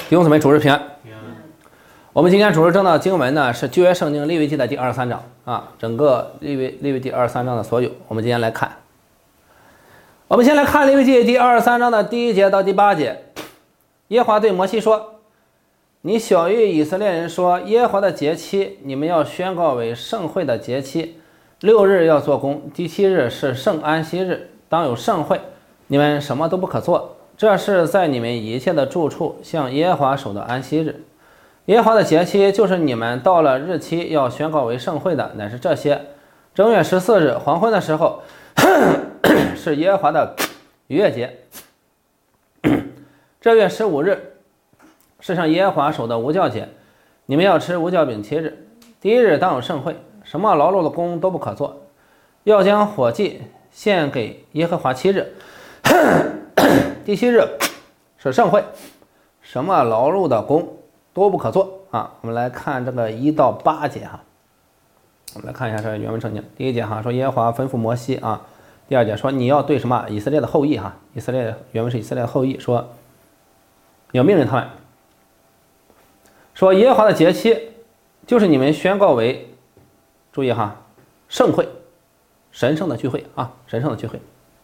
弟兄姊妹，主日平安。我们今天主日正道经文呢是旧约圣经利未记的第23章啊，整个利未第23章的所有，我们今天来看。我们先来看利未记第23章的第1节到第8节。耶和华对摩西说：“你晓谕以色列人说，耶和华的节期，你们要宣告为盛会的节期。6日要做工，第7日是圣安息日，当有盛会，你们什么都不可做。这是在你们一切的住处向耶和华守的安息日。耶和华的节期就是你们到了日期要宣告为盛会的，乃是这些：正月14日黄昏的时候是耶和华的逾越节。这月15日是向耶和华守的无酵节，你们要吃无酵饼7日。第1日当有盛会，什么劳碌的工都不可做，要将火祭献给耶和华7日。第7日是盛会，什么劳碌的工都不可做啊。我们来看这个1到8节哈，我们来看一下这个原文圣经。第1节哈说耶和华吩咐摩西啊，第2节说你要对什么以色列的后裔哈，以色列原文是以色列的后裔，说你要命令他们说耶和华的节期就是你们宣告为，注意哈，盛会，神圣的聚会啊，神圣的聚会。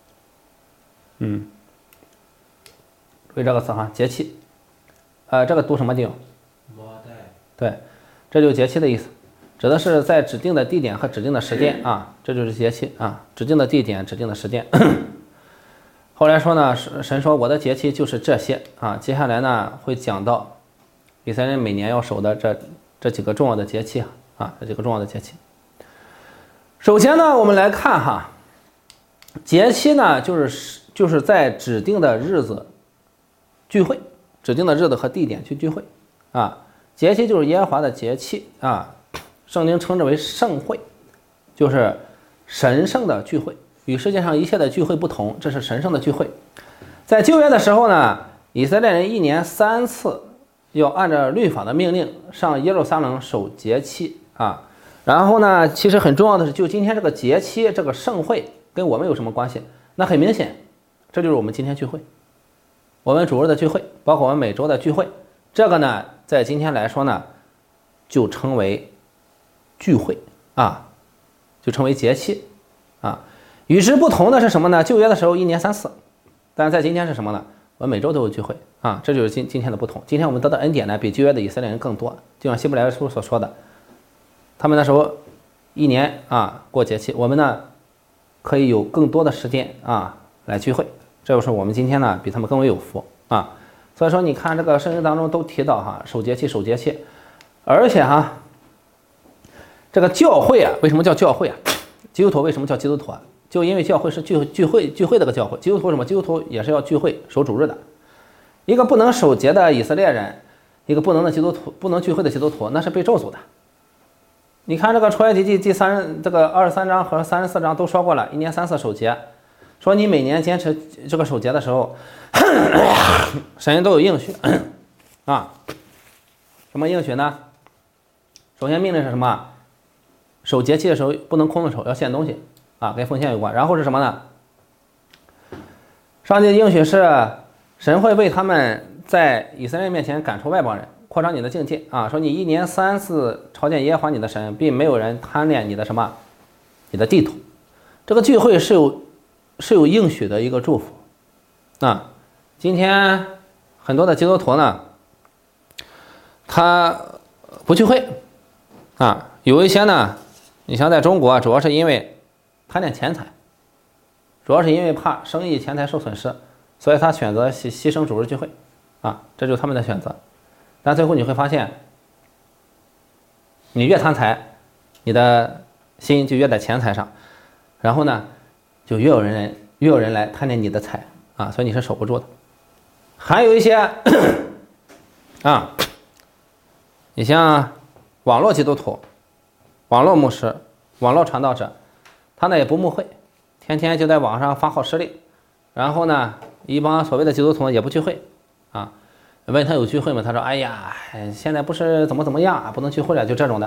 注意这个词哈，节期，这个读什么地方？对，这就是节期的意思，指的是在指定的地点和指定的时间啊，这就是节期啊，指定的地点，指定的时间。后来说呢，神说我的节期就是这些啊，接下来呢会讲到以色列人每年要守的这几个重要的节期啊，这几个重要的节期。首先呢，我们来看哈，节期呢就是在指定的日子聚会，指定的日子和地点去聚会啊。节期就是耶和华的节期啊，圣经称之为盛会，就是神圣的聚会，与世界上一切的聚会不同，这是神圣的聚会。在旧约的时候呢，以色列人1年3次要按照律法的命令上耶路撒冷守节期啊。然后呢，其实很重要的是，就今天这个节期，这个盛会跟我们有什么关系？那很明显，这就是我们今天聚会，我们主日的聚会，包括我们每周的聚会，这个呢在今天来说呢就称为聚会啊，就称为节期啊。与之不同的是什么呢？旧约的时候1年3次，但是在今天是什么呢？我们每周都有聚会啊，这就是今天的不同。今天我们得到恩典呢比旧约的以色列人更多，就像希伯来书所说的，他们那时候1年啊过节期，我们呢可以有更多的时间啊来聚会，这就是我们今天呢比他们更为有福啊。所以说你看这个圣经当中都提到哈，守节期守节期，而且哈这个教会啊，为什么叫教会啊？基督徒为什么叫基督徒啊？就因为教会是聚会的这个教会。基督徒什么？基督徒也是要聚会守主日的。一个不能守节的以色列人，一个不能聚会的基督徒，那是被咒诅的。你看这个出埃及记这个23章和34章都说过了，1年3次守节，说你每年坚持这个守节的时候，神都有应许啊。什么应许呢？首先命令是什么？守节期的时候不能空着手，要献东西啊，跟奉献有关。然后是什么呢？上帝的应许是神会为他们在以色列面前赶出外邦人，扩张你的境界啊，说你1年3次朝见耶和华你的神，并没有人贪恋你的什么，你的地土。这个聚会是有应许的一个祝福啊。今天很多的基督徒呢，他不聚会啊，有一些呢，你像在中国，主要是因为贪恋钱财，主要是因为怕生意钱财受损失，所以他选择牺牲主日聚会啊，这就是他们的选择。但最后你会发现，你越贪财，你的心就越在钱财上，然后呢，就越有人来贪恋你的财啊，所以你是守不住的。还有一些啊，你像网络基督徒、网络牧师、网络传道者，他呢也不牧会，天天就在网上发号施令，然后呢，一帮所谓的基督徒也不聚会啊。问他有聚会吗？他说：“哎呀，现在不是怎么样啊，不能聚会了，就这种的。”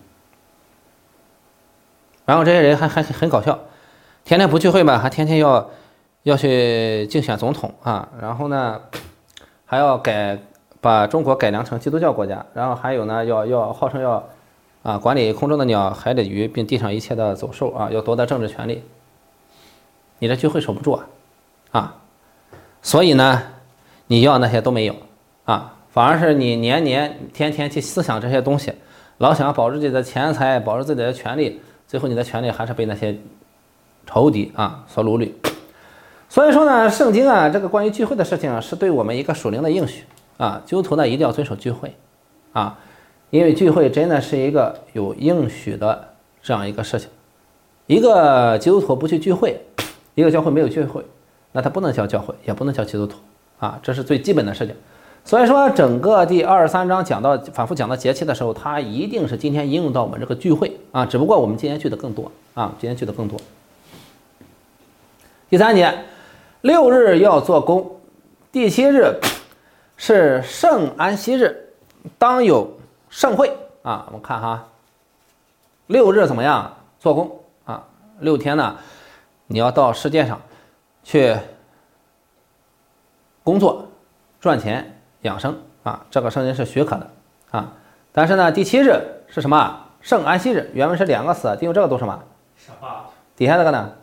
然后这些人还很搞笑，天天不聚会吧，还天天要去竞选总统啊，然后呢，还要把中国改良成基督教国家，然后还有呢，要号称要管理空中的鸟、海里的鱼，并地上一切的走兽啊，要夺得政治权利。你这聚会守不住所以呢，你要那些都没有反而是你年天天去思想这些东西，老想保住自己的钱财，保住自己的权利，最后你的权利还是被那些仇敌所掳掠。所以说呢，圣经这个关于聚会的事情是对我们一个属灵的应许基督徒呢一定要遵守聚会因为聚会真的是一个有应许的这样一个事情。一个基督徒不去聚会，一个教会没有聚会，那他不能叫教会，也不能叫基督徒这是最基本的事情。所以说整个第23章反复讲到节期的时候，它一定是今天应用到我们这个聚会只不过我们今天聚的更多第3节，6日要做工，第7日是圣安息日，当有盛会我们看6日怎么样做工6天呢，你要到世界上去工作赚钱养生这个圣经是许可的但是呢，第7日是什么？圣安息日，原文是2个词，利用这个读什么？底下这个呢？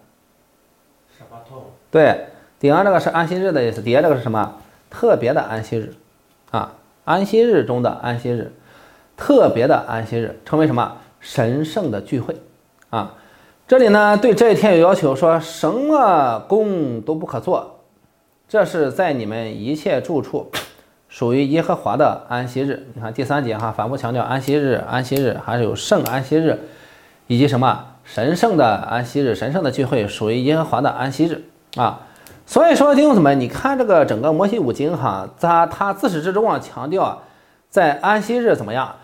对，顶上这个是安息日的意思，底下这个是什么？特别的安息日安息日中的安息日，特别的安息日，称为什么？神圣的聚会这里呢，对这一天有要求，说什么工都不可做，这是在你们一切住处属于耶和华的安息日。你看第3节反复强调安息日，还是有圣安息日，以及什么神圣的安息日，神圣的聚会属于耶和华的安息日所以说弟兄姊妹，你看这个整个摩西五经他自始至终强调在安息日怎么样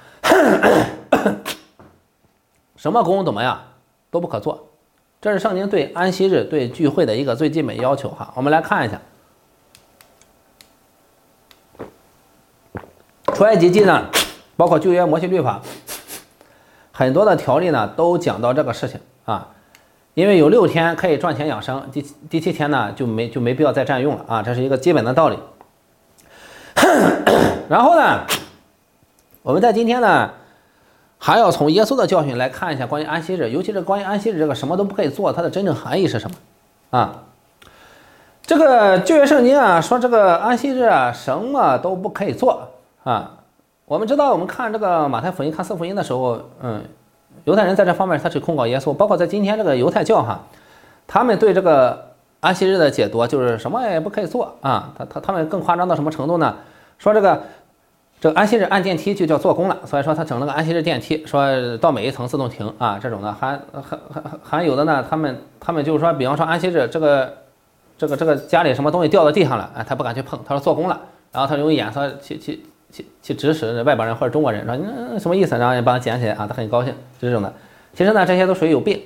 什么工怎么样都不可做，这是圣经对安息日对聚会的一个最基本要求我们来看一下出埃及记呢，包括旧约摩西律法，很多的条例呢都讲到这个事情因为有6天可以赚钱养生，第7天呢就没必要再占用了这是一个基本的道理然后呢，我们在今天呢还要从耶稣的教训来看一下关于安息日，尤其是关于安息日这个什么都不可以做，它的真正含义是什么这个旧约圣经说这个安息日什么都不可以做我们知道，我们看这个马太福音看4福音的时候犹太人在这方面他去控告耶稣，包括在今天这个犹太教他们对这个安息日的解读就是什么也不可以做他们更夸张到什么程度呢？说这个安息日按电梯就叫做工了，所以说他整了个安息日电梯，说到每一层自动停这种的还有的呢，他们就是说，比方说安息日这个家里什么东西掉到地上了他不敢去碰，他说做工了，然后他用眼色去指使外邦人或者中国人，说什么意思？然后帮他捡起来他很高兴，就这种的。其实呢，这些都属于有病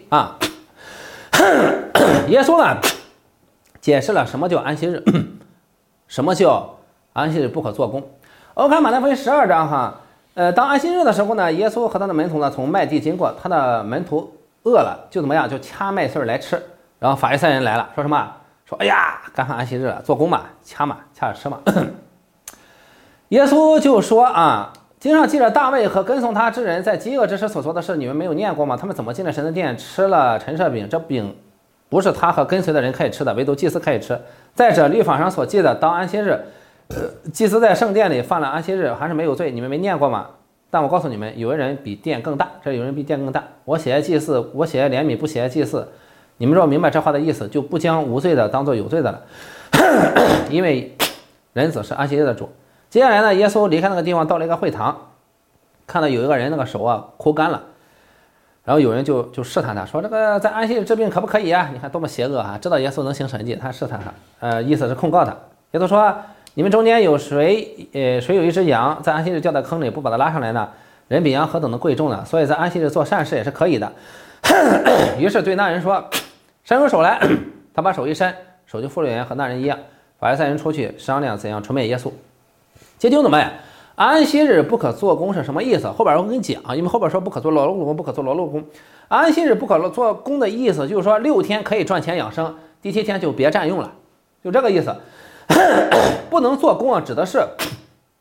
耶稣呢解释了什么叫安息日，什么叫安息日不可做工。我们看马太福音12章当安息日的时候呢，耶稣和他的门徒呢从麦地经过，他的门徒饿了就怎么样，就掐麦穗来吃。然后法利赛人来了，说什么？说哎呀，赶上安息日了，做工嘛，掐着吃嘛。耶稣就说经上记着大卫和跟从他之人在饥饿之时所做的事，你们没有念过吗？他们怎么进了神的殿，吃了陈设饼？这饼不是他和跟随的人可以吃的，唯独祭司可以吃。再者，律法上所记的，当安息日，祭司在圣殿里犯了安息日，还是没有罪，你们没念过吗？但我告诉你们，有人比殿更大。这有人比殿更大。我写祭祀，我写怜悯，不写祭祀。你们若明白这话的意思，就不将无罪的当作有罪的了，因为人子是安息日的主。接下来呢，耶稣离开那个地方，到了一个会堂，看到有一个人那个手枯干了，然后有人就试探他说，这个在安息日治病可不可以你看多么邪恶知道耶稣能行神迹，他试探他，意思是控告他。耶稣说，你们中间有谁有一只羊在安息日掉在坑里，不把它拉上来呢？人比羊何等的贵重呢？所以在安息日做善事也是可以的。于是对那人说，伸出手来。他把手一伸，手就复原和那人一样。法利赛人出去商量怎样出卖耶稣。弟兄姊妹，安息日不可做工是什么意思？后边我跟你讲，因为后边说不可做劳碌工，不可做劳碌工。安息日不可做工的意思就是说6天可以赚钱养生，第7天就别占用了，就这个意思。不能做工指的是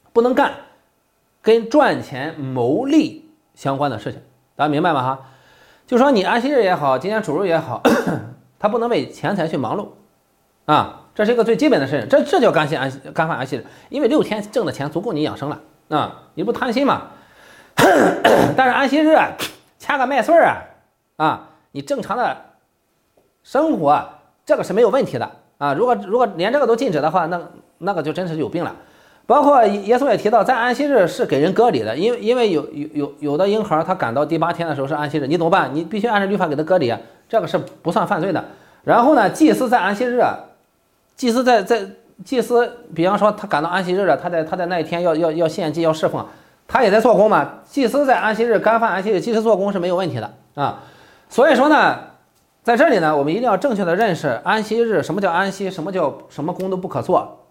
不能干跟赚钱牟利相关的事情，大家明白吗？哈，就说你安息日也好，今天主日也好，他不能为钱财去忙碌啊，这是一个最基本的事情，这叫干犯安息日，因为6天挣的钱足够你养生了啊，你不贪心嘛。但是安息日掐个麦穗啊，你正常的生活这个是没有问题的啊。如果连这个都禁止的话，那个就真是有病了。包括耶稣也提到，在安息日是给人割礼的，因为有的婴孩他赶到第8天的时候是安息日，你怎么办？你必须按照律法给他割礼，这个是不算犯罪的。然后呢，祭司在安息日，祭司，比方说他赶到安息日了，他在那一天要献祭要侍奉。他也在做工嘛，祭司在安息日干犯安息日，祭司做工是没有问题的啊。所以说呢，在这里呢，我们一定要正确的认识安息日，什么叫安息，什么叫什么工都不可做，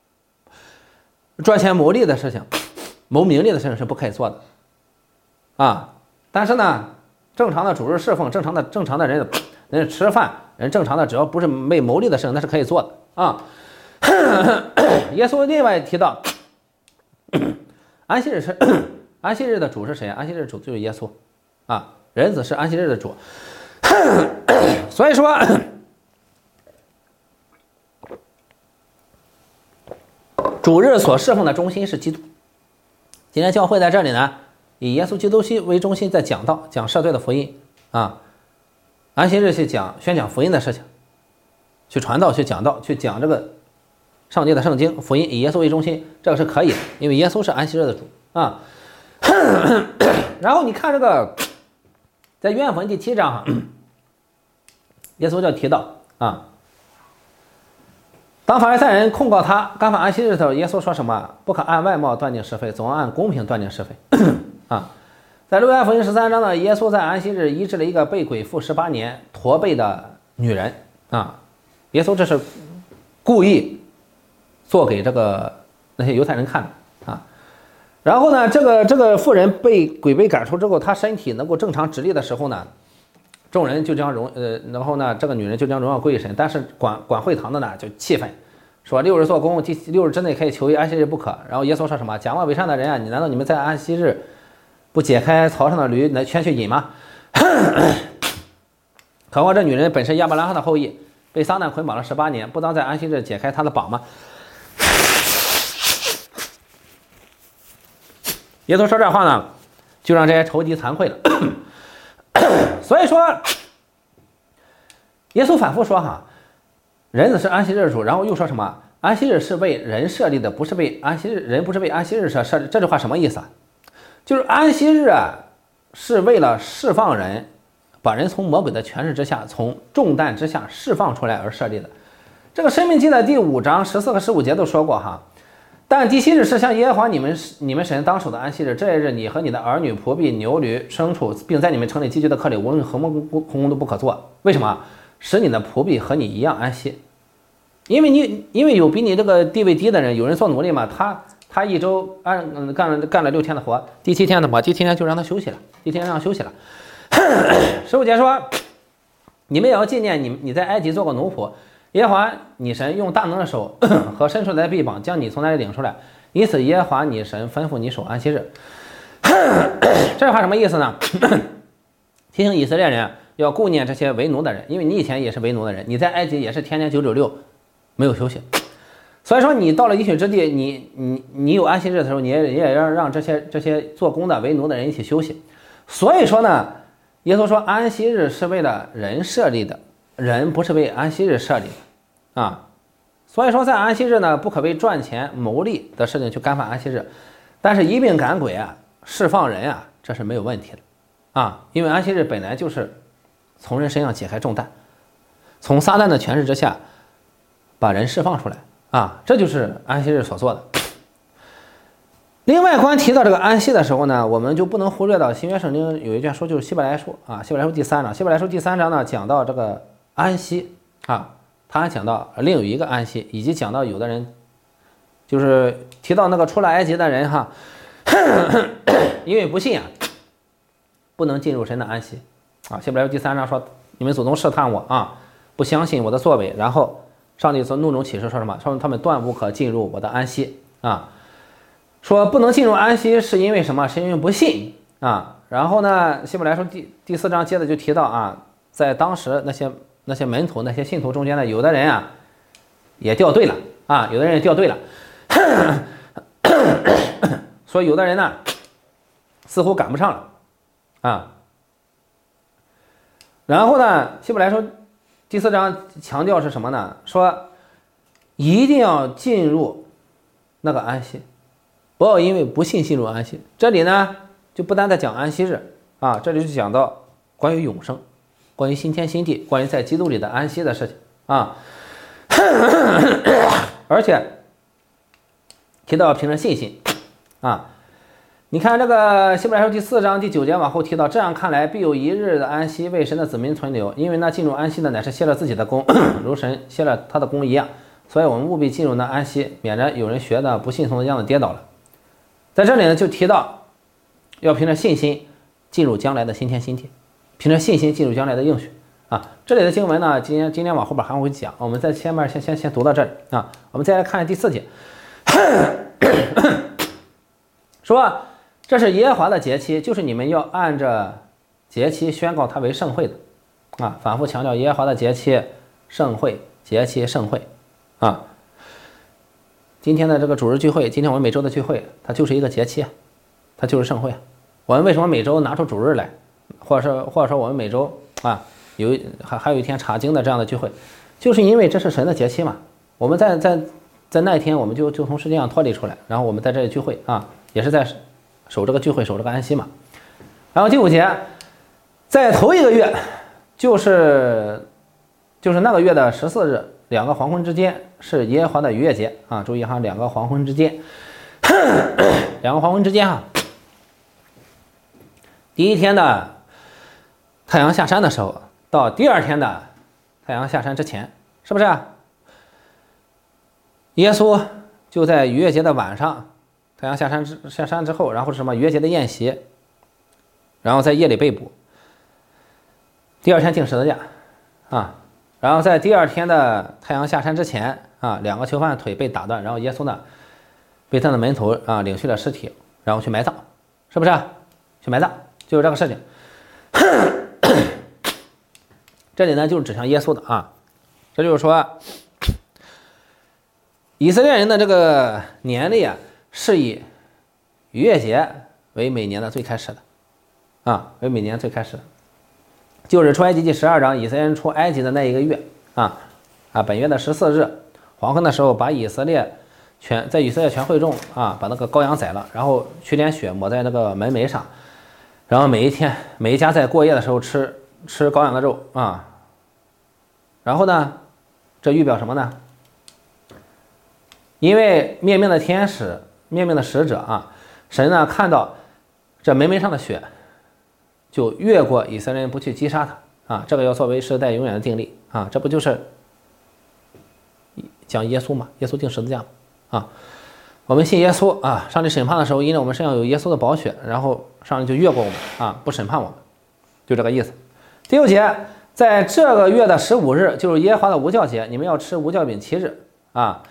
赚钱牟利的事情、谋名利的事情是不可以做的啊。但是呢，正常的主日侍奉，正常的人吃饭，人正常的只要不是为牟利的事情，那是可以做的啊。耶稣另外提到。安息日的主是谁？安息日的主就是耶稣啊，人子是安息日的主。所以说，主日所侍奉的中心是基督。今天教会在这里呢，以耶稣基督为中心，在讲道、讲赦罪的福音啊。安息日去宣讲福音的事情，去传道、去讲道、去讲这个上帝的圣经福音，以耶稣为中心，这个是可以的，因为耶稣是安息日的主啊。然后你看这个，在约翰福音第7章，耶稣就提到啊，当法利赛人控告他干犯安息日的时候，耶稣说什么？不可按外貌断定是非，总要按公平断定是非啊。在路加福音13章呢，耶稣在安息日医治了一个被鬼附18年驼背的女人啊。耶稣这是故意做给那些犹太人看的啊。然后呢，这个妇人被鬼被赶出之后，她身体能够正常直立的时候呢，众人就将然后呢，这个女人就将荣耀归于神。但是管会堂的呢就气愤，说6日做工，第6日之内可以求于安息日不可。然后耶稣说什么？假冒伪善的人啊，难道你们在安息日不解开槽上的驴来圈去引吗？何况这女人本身亚伯拉罕的后裔，被撒旦捆绑了18年，不当在安息日解开她的绑吗？耶稣说这话呢，就让这些仇敌惭愧了。所以说，耶稣反复说哈，人子是安息日主，然后又说什么？安息日是为人设立的，不是为安息日，人不是为安息日设立。这句话什么意思啊？就是安息日啊，是为了释放人，把人从魔鬼的权势之下，从重担之下释放出来而设立的。这个《申命记》的第5章14和15节都说过哈。但第7日是向耶和华你们神当守的安息日，这一日你和你的儿女、仆婢、牛驴、牲畜，并在你们城里寄居的客旅，无论何么工都不可做。为什么？使你的仆婢和你一样安息。因为有比你这个地位低的人，有人做奴隶嘛，他一周干了6天的活，第7天的活，第7天就让他休息了，第7天让他休息了。15节说，你们也要纪念你在埃及做过奴仆。耶和华你神用大能的手和伸出来的臂膀将你从那里领出来，因此耶和华你神吩咐你守安息日。这话什么意思呢？提醒以色列人要顾念这些为奴的人，因为你以前也是为奴的人，你在埃及也是天天996没有休息。所以说你到了应许之地，你有安息日的时候，你也要让这些做工的为奴的人一起休息。所以说呢，耶稣说安息日是为了人设立的，人不是为安息日设立的啊。所以说在安息日呢，不可为赚钱牟利的事情去干犯安息日，但是一并赶鬼啊，释放人啊，这是没有问题的啊。因为安息日本来就是从人身上解开重担，从撒旦的权势之下把人释放出来啊，这就是安息日所做的。另外，关于提到这个安息的时候呢，我们就不能忽略到新约圣经有一卷书，就是希伯来书啊，希伯来书第3章。希伯来书第3章呢，讲到这个安息啊，他还讲到另有一个安息，以及讲到有的人就是提到那个出了埃及的人哈，因为不信啊，不能进入神的安息啊。希伯来书第3章说，你们祖宗试探我啊，不相信我的作为，然后上帝从怒中起誓说什么？说他们断不可进入我的安息啊。 说不能进入安息是因为什么？是因为不信啊。然后呢，希伯来书第4章接着就提到啊，在当时那些门徒、那些信徒中间呢，有的人啊也掉队了啊，有的人也掉队了，所以有的人呢似乎赶不上了啊。然后呢，希伯来书第4章强调是什么呢？说一定要进入那个安息，不要因为不信进入安息。这里呢就不单在讲安息日啊，这里就讲到关于永生，关于新天新地，关于在基督里的安息的事情啊。而且提到凭着信心啊，你看这个希伯来书第4章第9节往后提到，这样看来必有一日的安息为神的子民存留，因为那进入安息的乃是歇了自己的功，如神歇了他的功一样。所以我们务必进入那安息，免得有人学的不信从的样子跌倒了。在这里呢就提到要凭着信心进入将来的新天新地，凭着信心进入将来的应许啊。这里的经文呢，今天往后边还会讲，我们在前面先读到这里啊。我们再来看第4节，说这是耶和华的节期，就是你们要按着节期宣告它为圣会的啊。反复强调耶和华的节期、圣会、节期、圣会啊。今天的这个主日聚会，今天我们每周的聚会，它就是一个节期，它就是盛会。我们为什么每周拿出主日来，或者说我们每周啊还有一天查经的这样的聚会，就是因为这是神的节期嘛。我们在那一天我们就从世界上脱离出来，然后我们在这里聚会啊，也是在守这个聚会，守这个安息嘛。然后第5节，在头一个月，就是那个月的14日，2个黄昏之间是耶和华的逾越节啊！注意哈，2个黄昏之间，2个黄昏之间哈。第一天的太阳下山的时候，到第2天的太阳下山之前，是不是？耶稣就在逾越节的晚上，太阳下山之后，然后是什么？逾越节的宴席，然后在夜里被捕，第2天钉十字架啊。然后在第2天的太阳下山之前啊，2个囚犯腿被打断，然后耶稣呢被他的门徒啊领去了尸体，然后去埋葬，是不是？去埋葬就是这个事情。这里呢就是指向耶稣的啊，这就是说以色列人的这个年历啊是以逾越节为每年的最开始的啊，为每年最开始的。就是出埃及记12章，以色列人出埃及的那一个月本月的14日黄昏的时候，把在以色列全会众啊，把那个羔羊宰了，然后取点血抹在那个门楣上，然后每一家在过夜的时候吃羔羊的肉啊。然后呢，这预表什么呢？因为灭命的天使、灭命的使者啊，神呢看到这门楣上的血，就越过以色列人不去击杀他啊，这个要作为世代永远的定例啊，这不就是讲耶稣嘛？耶稣钉十字架嘛啊，我们信耶稣啊，上帝审判的时候，因为我们身上有耶稣的宝血，然后上帝就越过我们啊，不审判我们，就这个意思。第6节，在这个月的15日，就是耶和华的无酵节，你们要吃无酵饼7日啊。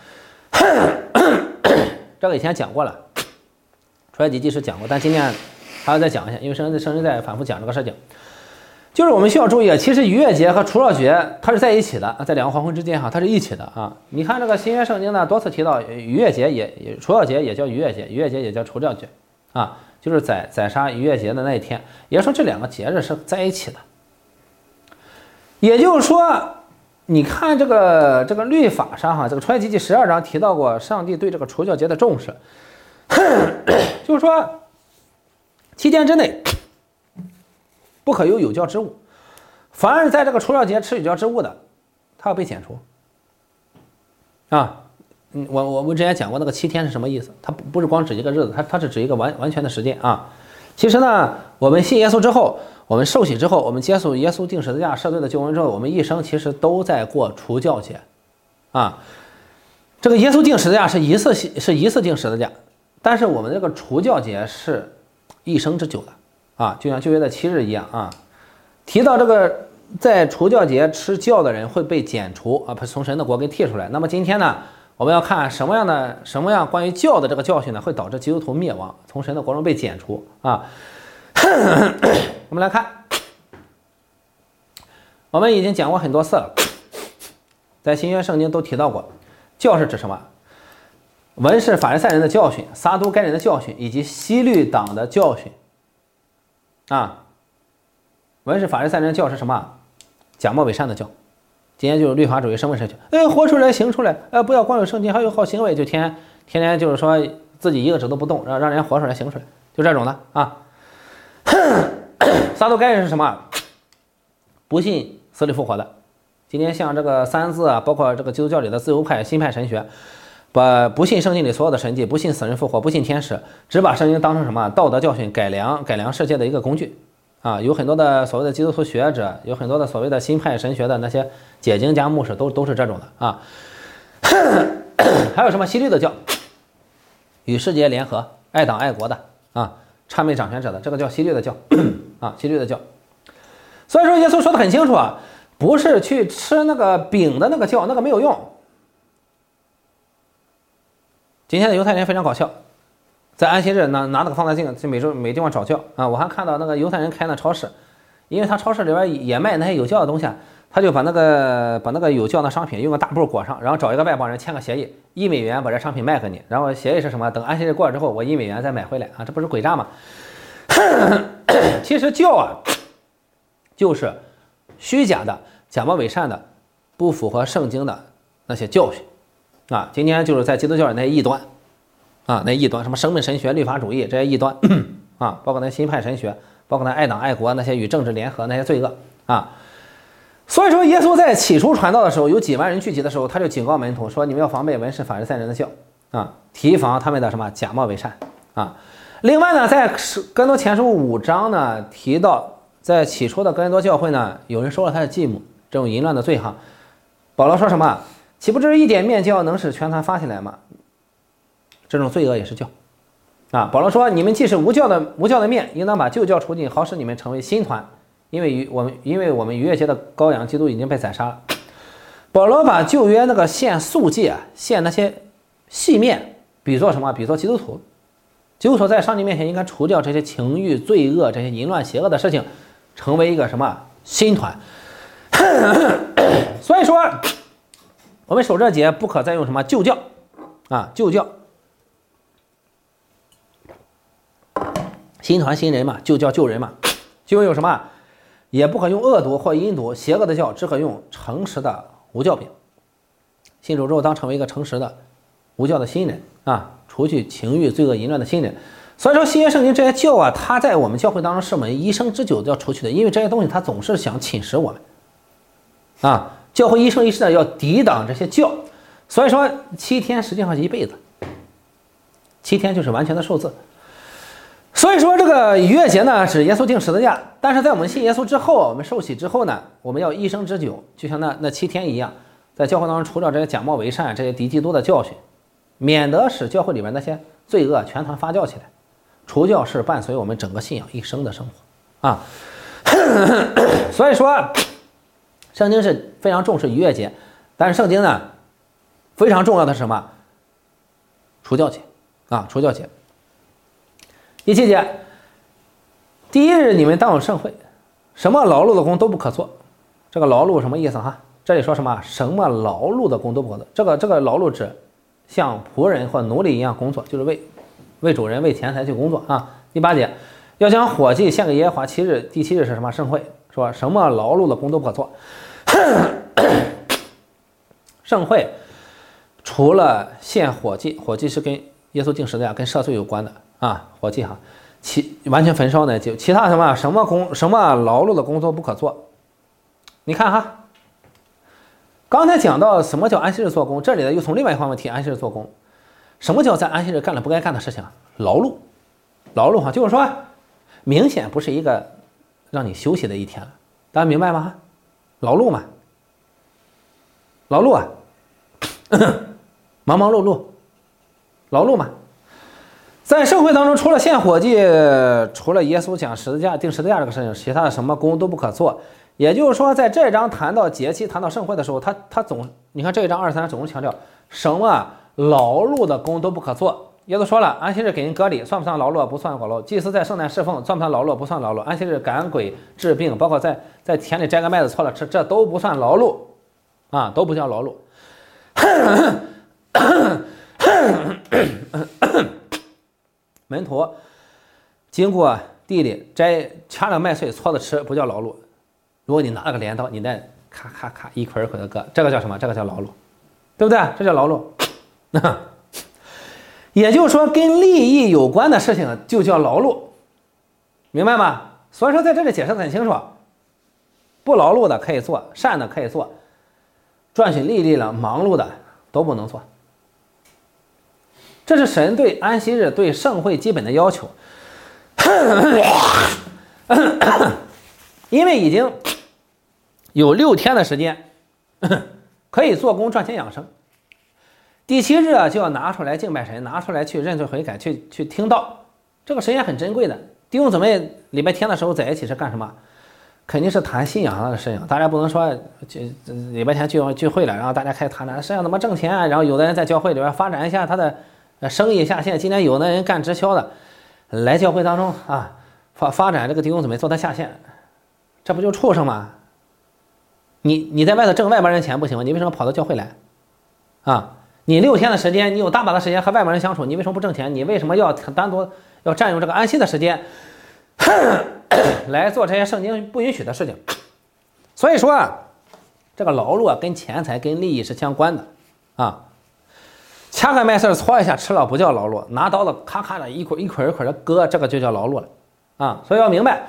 这个以前讲过了，出埃及记时讲过，但今天还要再讲一下，因为圣经在反复讲这个事情。就是我们需要注意，其实逾越节和除酵节它是在一起的，在2个黄昏之间它是一起的啊。你看这个新约圣经呢，多次提到逾越节也除酵节也叫逾越节，逾越节也叫除酵节啊，就是宰杀逾越节的那一天，也说这2个节日是在一起的。也就是说，你看这个律法上这个出埃及记12章提到过上帝对这个除酵节的重视，就是说7天之内不可有酵之物，凡是在这个除酵节吃有酵之物的，他要被剪除啊。我们之前讲过那个7天是什么意思，它不是光指一个日子，它是指一个完全的时间啊。其实呢，我们信耶稣之后，我们受洗之后，我们接受耶稣钉十字架赦罪的救恩之后，我们一生其实都在过除酵节啊。这个耶稣钉十字架是一次钉十字架，但是我们这个除酵节是一生之久的啊，就像旧约的7日一样啊。提到这个在除酵节吃酵的人会被剪除啊，从神的国给剔出来。那么今天呢， 我们要看什么样关于教的这个教训呢，会导致基督徒灭亡，从神的国中被剪除啊。我们来看，我们已经讲过很多次了，在新约圣经都提到过，教是指什么？文士法利赛人的教训，撒都该人的教训，以及希律党的教训啊。文士法利赛人的教是什么？假冒伪善的教。今天就是律法主义身份神学，活出来行出来，不要光有圣经还有好行为，就天天就是说自己一个指都不动，让人活出来行出来，就这种的啊。撒都该人是什么？不信死里复活的。今天像这个三字啊，包括这个基督教里的自由派、新派神学，不信圣经里所有的神迹，不信死人复活，不信天使，只把圣经当成什么道德教训改良世界的一个工具啊。有很多的所谓的基督徒学者，有很多的所谓的新派神学的那些解经家牧师都是这种的啊。还有什么希律的教，与世界联合，爱党爱国的啊，谄媚掌权者的，这个叫希律的教啊，希律的教。所以说耶稣说的很清楚啊，不是去吃那个饼的那个教，那个没有用。今天的犹太人非常搞笑，在安息日拿那个放大镜去每地方找教啊。我还看到那个犹太人开那超市，因为他超市里边也卖那些有教的东西啊，他就把那个有教的商品用个大布裹上，然后找一个外邦人签个协议，$1把这商品卖给你，然后协议是什么？等安息日过了之后，我$1再买回来啊，这不是诡诈吗？其实教啊，就是虚假的、假冒伪善的、不符合圣经的那些教训啊。今天就是在基督教里那些异端啊，那异端什么生命神学、律法主义这些异端啊，包括那新派神学，包括那爱党爱国那些与政治联合那些罪恶啊。所以说，耶稣在起初传道的时候，有几万人聚集的时候，他就警告门徒说：“你们要防备文士法利赛人的教啊，提防他们的什么假冒伪善啊。”另外呢，在哥林多前书5章呢提到，在起初的哥林多教会呢，有人收了他的继母，这种淫乱的罪哈。保罗说什么？岂不知一点面教能使全团发起来吗？这种罪恶也是教啊。保罗说：“你们既是无教的面，应当把旧教除尽，好使你们成为新团。因为我们逾越节的羔羊基督已经被宰杀了。”保罗把旧约那个献素祭啊，献那些细面，比作什么？比作基督徒。基督徒在上帝面前应该除掉这些情欲、罪恶、这些淫乱、邪恶的事情，成为一个什么新团。所以说，我们守这节不可再用什么旧教啊，旧教。新团新人嘛，旧教旧人嘛，就有什么？也不可用恶毒或阴毒、邪恶的教，只可用诚实的无教饼。信主之后，当成为一个诚实的无教的新人啊，除去情欲、罪恶、淫乱的新人。所以说，新约圣经这些教啊，它在我们教会当中是我们一生之久都要除去的，因为这些东西它总是想侵蚀我们啊。教会一生一世的要抵挡这些教，所以说7天实际上是一辈子，7天就是完全的数字。所以说这个逾越节呢是耶稣定十字架，但是在我们信耶稣之后，我们受洗之后呢，我们要一生之久，就像那7天一样，在教会当中除掉这些假冒伪善、这些敌基督的教训，免得使教会里面那些罪恶全团发酵起来。除教是伴随我们整个信仰一生的生活啊。所以说圣经是非常重视逾越节，但是圣经呢非常重要的是什么？除教节啊，除教节。第7节，第一日你们当有盛会，什么劳碌的工都不可做。这个劳碌什么意思哈？这里说什么？什么劳碌的工都不可做。这个劳碌指像仆人或奴隶一样工作，就是为主人为钱财去工作啊。第8节，要将火祭献给耶和华7日，第7日是什么？盛会，说什么劳碌的工都不可做。盛会除了献火祭，火祭是跟耶稣定十字架跟赦罪有关的啊，火祭哈，完全焚烧呢，就其他什么劳碌的工作不可做。你看哈，刚才讲到什么叫安息日做工，这里呢又从另外一方面提安息日做工。什么叫在安息日干了不该干的事情？劳碌哈，就是说明显不是一个让你休息的一天了，大家明白吗？劳碌嘛，劳碌啊，忙碌碌，劳碌嘛。在盛会当中，除了献火祭，除了耶稣讲定十字架这个事情，其他的什么工都不可做。也就是说，在这章谈到节期、谈到盛会的时候，他总，你看这一章2、3总是强调什么劳碌的工都不可做。耶稣说了，安息日给人割礼，算不算劳碌？不算劳碌。祭司在圣诞侍奉，算不算劳碌？不算劳碌。安息日赶鬼治病，包括在田里摘个麦子错了吃，这都不算劳碌啊，都不叫劳碌。门徒经过地里掐了麦穗搓着吃，不叫劳碌。如果你拿了个镰刀，你再咔咔咔一捆一捆的割，这个叫什么？这个叫劳碌，对不对？这叫劳碌。也就是说，跟利益有关的事情就叫劳碌，明白吗？所以说在这里解释的很清楚，不劳碌的可以做，善的可以做，赚取利益了忙碌的都不能做。这是神对安息日对圣会基本的要求。因为已经有6天的时间可以做工赚钱养生，第7日就要拿出来敬拜神，拿出来去认罪悔改，去听道，这个时间很珍贵的。弟兄姊妹礼拜天的时候在一起是干什么？肯定是谈信仰上的事情。大家不能说礼拜天聚会了，然后大家开始谈实际上怎么挣钱啊，然后有的人在教会里边发展一下他的生意下线。今天有的人干直销的来教会当中啊，发展这个弟兄姊妹做他下线，这不就畜生吗？你在外头挣外边人钱不行吗？你为什么跑到教会来啊？你6天的时间，你有大把的时间和外边人相处，你为什么不挣钱？你为什么要单独要占用这个安息的时间来做这些圣经不允许的事情？所以说啊，这个劳碌跟钱财跟利益是相关的啊。掐个麦穗搓一下吃了不叫劳碌，拿刀子咔咔的一捆一捆的割，这个就叫劳碌了啊。所以要明白，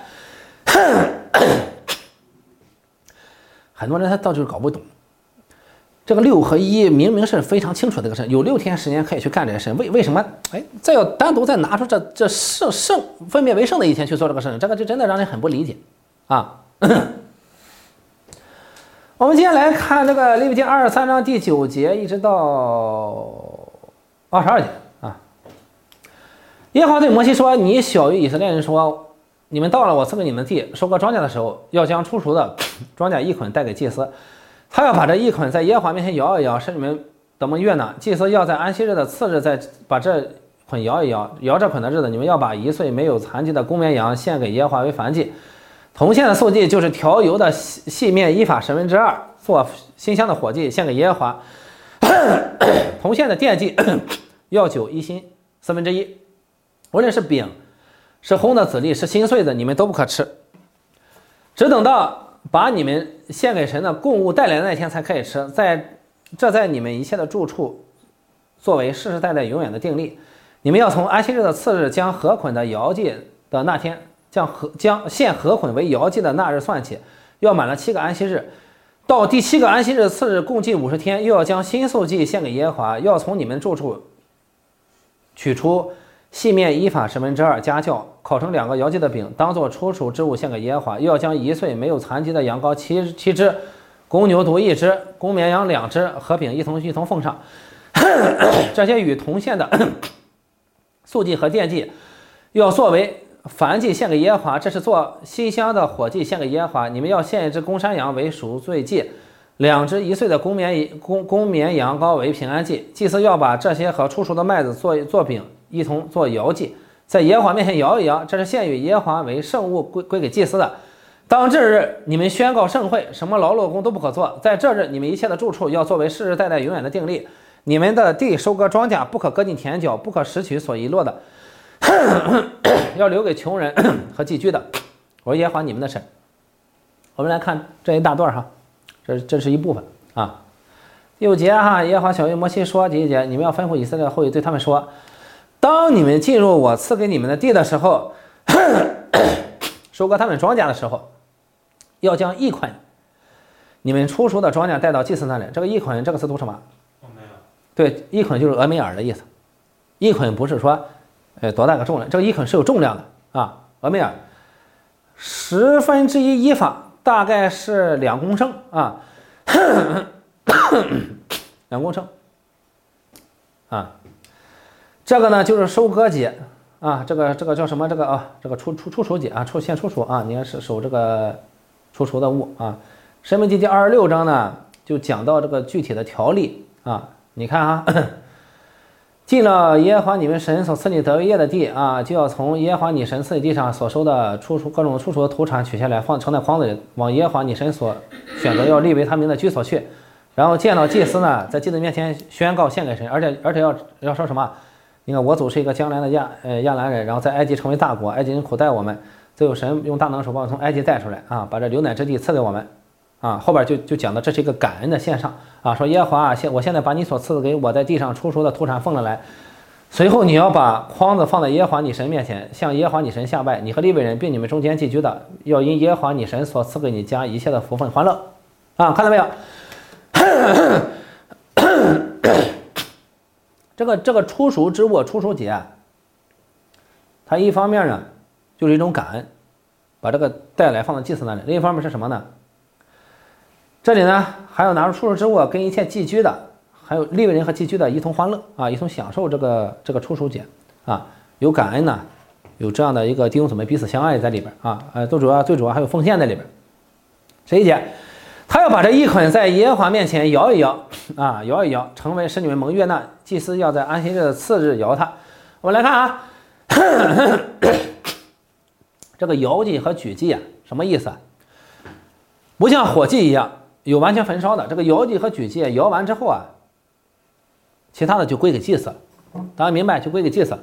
很多人他到就是搞不懂。这个6合1明明是非常清楚的一个事，有6天时间可以去干这些事，为什么？哎，再要单独再拿出这圣分别为圣的一天去做这个事情，这个就真的让人很不理解啊。我们接下来看这个利未记23章第9节一直到22节啊。耶和华对摩西说：“你小于以色列人说，你们到了我赐给你们地收割庄稼的时候，要将出熟的庄稼一捆带给祭司。”他要把这一捆在耶和华面前摇一摇，是你们怎么悦纳？祭司要在安息日的次日再把这捆摇一摇，摇这捆的日子，你们要把1岁没有残疾的公绵羊献给耶和华为燔祭。铜线的素祭就是调油的细面1法2/10，做馨香的火祭献给耶和华。铜线的奠祭要酒1新1/4，无论是饼是烘的籽粒是新穗子，你们都不可吃，只等到把你们献给神的供物带来的那天才可以吃，在你们一切的住处作为世世代代永远的定例。你们要从安息日的次日将禾捆的摇祭的那天，将献禾捆为摇祭的那日算起，要满了7个安息日，到第7个安息日次日共计50天，又要将新素祭献给耶和华，要从你们住处取出细面1法2/10家教，烤成2个摇祭的饼，当作出熟之物献给耶和华。又要将1岁没有残疾的羊羔7只，公牛犊1只，公绵羊2只，和饼一同奉上。这些与铜线的素祭和奠祭，要作为燔祭献给耶和华，这是做馨香的火祭献给耶和华。你们要献1只公山羊为赎罪祭，2只1岁的公绵羊羔为平安祭。祭司要把这些和出熟的麦子做饼，一同做摇祭，在耶和华面前摇一摇，这是献与耶和华为圣物，归给祭司的。当这日你们宣告盛会，什么劳碌工都不可做。在这日你们一切的住处要作为世世代代永远的定例。你们的地收割庄稼，不可割进田角，不可拾取所遗落的，要留给穷人和寄居的。我是耶和华你们的神。我们来看这一大段哈，这是一部分啊。6节哈，耶和华晓谕摩西说，第1节，你们要吩咐以色列后裔对他们说，当你们进入我赐给你们的地的时候，收割他们庄稼的时候，要将一捆你们出熟的庄稼带到祭司那里。这个一捆这个词读什么？对，一捆就是俄梅尔的意思。一捆不是说多大个重量，这个一捆是有重量的啊。俄梅尔1/10伊法大概是2公升啊，2公升啊。这个呢就是收割节啊，这个叫什么？这个出熟节啊，先出熟啊，你看是守这个出熟的物啊。申命记第26章呢就讲到这个具体的条例啊。 你看啊，进了耶和华你们神所赐你得为业的地啊，就要从耶和华你神赐你地上所收的各种出熟的土产取下来，盛在筐子里，往耶和华你神所选择要立为他名的居所去。然后见到祭司呢，在祭司面前宣告献给神，而且要说什么？你看我祖是一个将来的亚兰人，然后在埃及成为大国，埃及人苦待我们，最后神用大能手把我从埃及带出来啊，把这流奶之地赐给我们啊。后边就讲的这是一个感恩的献上啊，说耶和华我现在把你所赐给我在地上出熟的土产奉了来。随后你要把筐子放在耶和华你神面前，向耶和华你神下拜，你和利未人并你们中间寄居的，要因耶和华你神所赐给你家一切的福分欢乐啊，看到没有？这个出熟之物、出熟节，它一方面呢就是一种感恩，把这个带来放到祭司那里；另一方面是什么呢？这里呢还要拿出出熟之物跟一切寄居的，还有利未人和寄居的一同欢乐啊，一同享受这个出熟节啊，有感恩呢，有这样的一个弟兄姊妹彼此相爱在里边啊，最主要还有奉献在里边。11节。他要把这一捆在耶和华面前摇一摇啊，摇一摇，成为使你们蒙悦纳。祭司要在安息日的次日摇它。我们来看啊，这个摇祭和举祭啊，什么意思啊？不像火祭一样有完全焚烧的，这个摇祭和举祭摇完之后啊，其他的就归给祭司了。大家明白？就归给祭司。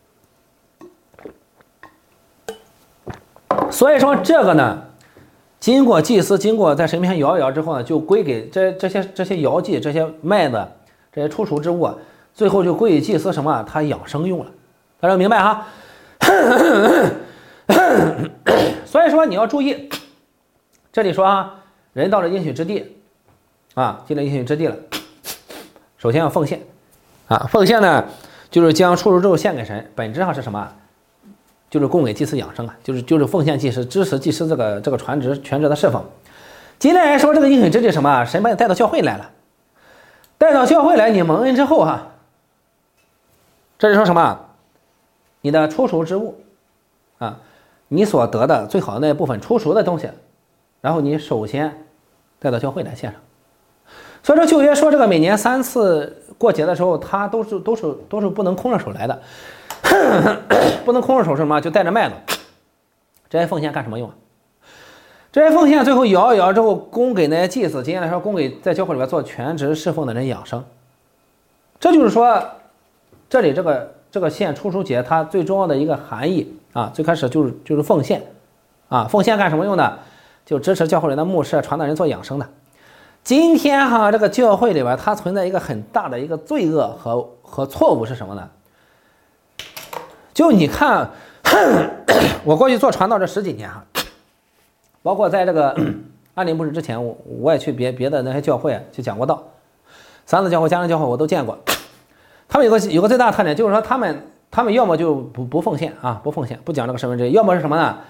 所以说这个呢。经过祭司在神面前摇一摇之后呢，就归给这些摇祭、这些麦子、这些出熟之物，最后就归给祭司什么？他养生用了。大家明白哈？所以说你要注意，这里说啊，人到了应许之地啊，进了应许之地了，首先要奉献啊，奉献呢就是将出熟之物献给神，本质上是什么？就是供给祭司养生啊，就是奉献祭司，支持祭司这个全职的侍奉。今天来说这个应许之地什么？神把你带到教会来了，带到教会来，你蒙恩之后哈，这是说什么？你的出熟之物啊，你所得的最好的那部分出熟的东西，然后你首先带到教会来献上。所以说旧约说这个每年3次过节的时候，他都是不能空着手来的。不能空着手是什么？就带着麦子。这些奉献干什么用啊？这些奉献最后摇一摇之后，供给那些祭司，今天来说，供给在教会里边做全职侍奉的人养生。这就是说，这里这个献出熟节，它最重要的一个含义啊，最开始就是奉献啊，奉献干什么用的？就支持教会里的牧师、传道人做养生的。今天哈，这个教会里边它存在一个很大的一个罪恶和错误是什么呢？就你看，我过去做传道这10几年哈，包括在这个安林牧师之前，我也去别的那些教会去讲过道，三子教会、迦南教会我都见过。他们有个最大的特点，就是说他们要么就不奉献啊，不奉献，不讲这个1/10，要么是什么呢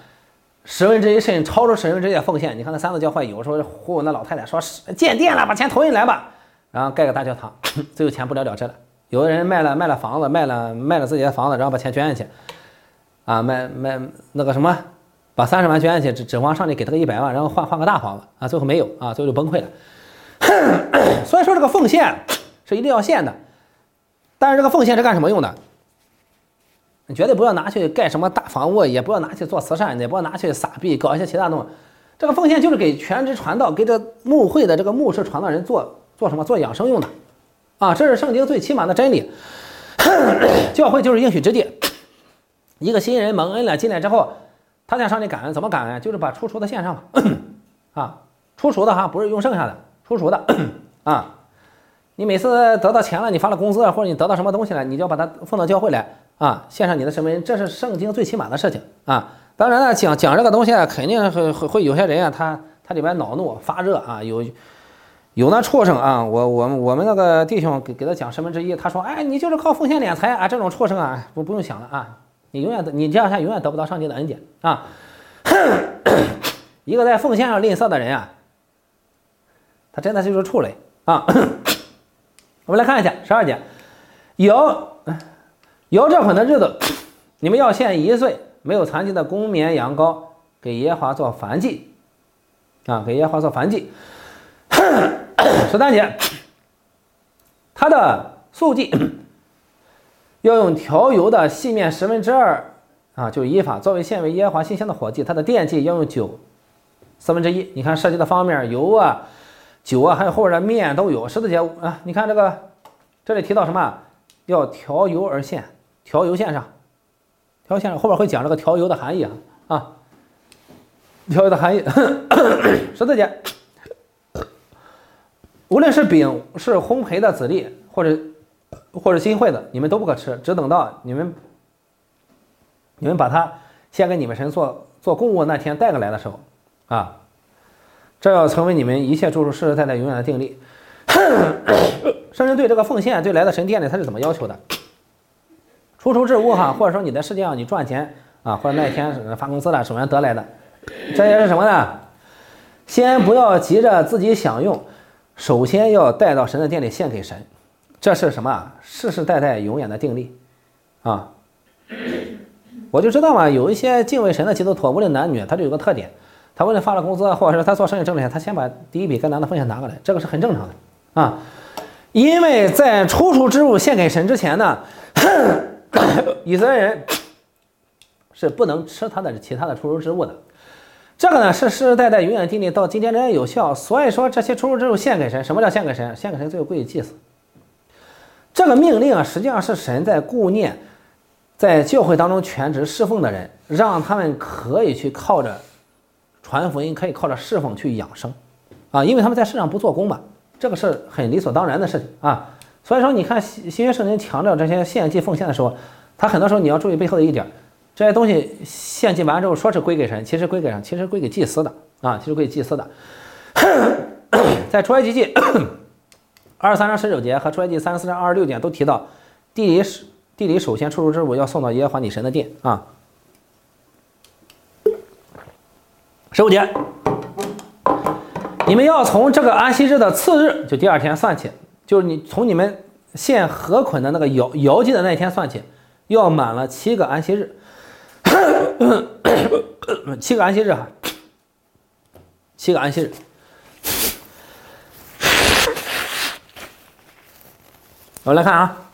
？1/10甚至超出1/10也奉献。你看那三子教会有时候忽悠那老太太说建店了，把钱投进来吧，然后盖个大教堂，最后钱不了了之了。有的人卖了房子，卖了自己的房子，然后把钱捐下去，啊，卖那个什么，把30万捐下去，指望上帝给他个100万，然后换个大房子啊，最后没有啊，最后就崩溃了。所以说这个奉献是一定要献的，但是这个奉献是干什么用的？你绝对不要拿去盖什么大房屋，也不要拿去做慈善，也不要拿去撒币，搞一些其他东西。这个奉献就是给全职传道，给这牧会的这个牧师传道人做什么？做养生用的。啊，这是圣经最起码的真理。教会就是应许之地。一个新人蒙恩了进来之后，他向上帝感恩，怎么感恩？就是把出熟的献上嘛。啊，出熟的哈，不是用剩下的，出熟的啊。你每次得到钱了，你发了工资或者你得到什么东西了，你就要把它奉到教会来啊，献上你的身份，这是圣经最起码的事情啊。当然了，讲这个东西肯定会有些人啊，他里边恼怒发热啊，有那畜生啊，我们那个弟兄给他讲1/10，他说，哎，你就是靠奉献敛财啊，这种畜生啊，不用想了啊，你这样下永远得不到上帝的恩典啊。一个在奉献上吝啬的人啊，他真的就是畜类啊。我们来看一下12节，摇这捆的日子，你们要献1岁没有残疾的公绵羊羔给耶和华做燔祭啊，给耶和华做燔祭。13节， 它的素祭要用调油的细面2/10啊，就是以法作为献为耶和华馨香的火祭。它的奠祭要用酒1/4。你看涉及的方面，油啊、酒啊，还有后边的面都有。10字节啊，你看这里提到什么？要调油而献，调油献上，调油献上，后边会讲这个调油的含义啊，调油的含义。10字节，无论是饼是烘焙的籽粒，或者新烩的，你们都不可吃，只等到你们把它献给你们神做供物那天带过来的时候啊，这要成为你们一切诸世世代代永远的定例。圣人对这个奉献对来的神殿里他是怎么要求的？出之物或者说你在世界上你赚钱啊，或者那一天发工资了手上得来的，这些是什么呢？先不要急着自己享用，首先要带到神的殿里献给神。这是什么？世世代代永远的定例啊！我就知道嘛，有一些敬畏神的基督徒，无论男女，他就有个特点，他无论发了工资，或者是他做生意挣钱，他先把第一笔该拿的奉献拿过来，这个是很正常的啊。因为在出之物献给神之前呢，以色列人是不能吃他的其他的出之物的。这个呢是世世代代永远定例，到今天仍然有效。所以说这些出之物献给神，什么叫献给神？献给神最后归于祭司。这个命令啊，实际上是神在顾念在教会当中全职侍奉的人，让他们可以去靠着传福音，可以靠着侍奉去养生啊，因为他们在世上不做工嘛，这个是很理所当然的事情啊。所以说你看新约圣经强调这些献祭奉献的时候，他很多时候你要注意背后的一点，这些东西献祭完之后说是归给神，其实归给上，其实归给祭司的啊，其实归给祭司的。在出埃及记23章19节和出埃及34章26节都提到地里首先出之物要送到耶和华你神的殿啊。15节，你们要从这个安息日的次日，就第二天算起，就是你从你们献禾捆的那个摇祭的那一天算起，要满了7个安息日。7个安息日哈，7个安息日。我们来看啊，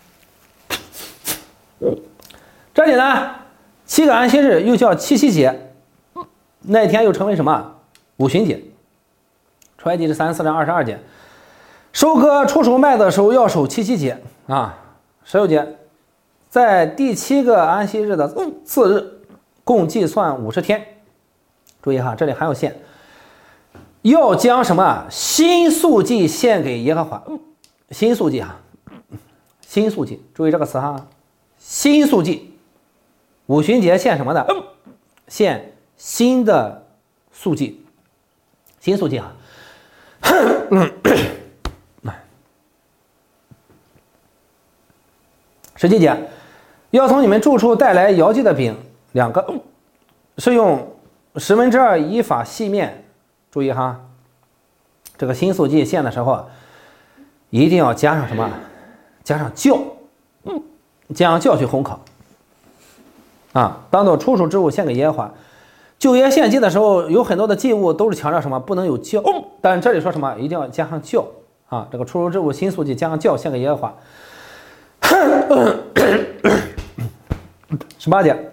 这里呢7个安息日又叫七夕节，那一天又称为什么？五旬节。出埃及是34章22节，收割出熟麦子的时候要守七夕节啊。16节，在第7个安息日的次日，共计算50天。注意哈，这里还有限，要将什么新素祭献给耶和华。新素祭哈。新素祭，注意这个词哈，新素祭。五旬节献什么的？献新的素祭，新素祭哈。17节，要从你们住处带来摇祭的饼2个，是用2/10以法细面。注意哈，这个新素祭献的时候一定要加上什么？加上酵，将酵去烘烤啊，当做出熟之物献给耶和华。旧约献祭的时候，有很多的祭物都是强调什么？不能有酵，但这里说什么？一定要加上酵啊！这个出熟之物新素祭加上酵献给耶和华。18节，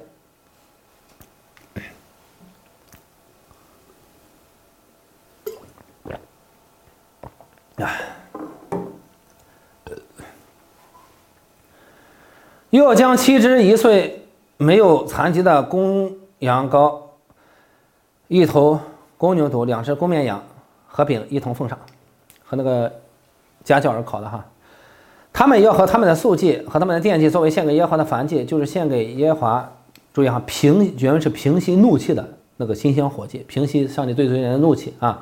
又要将7只1岁没有残疾的公羊羔、1头公牛犊、2只公绵羊和饼一同奉上，和那个家教而烤的哈。他们要和他们的素祭和他们的奠祭作为献给耶和华的燔祭，就是献给耶和华。注意哈，原文是平息怒气的那个馨香火祭，平息上帝对罪人的怒气啊。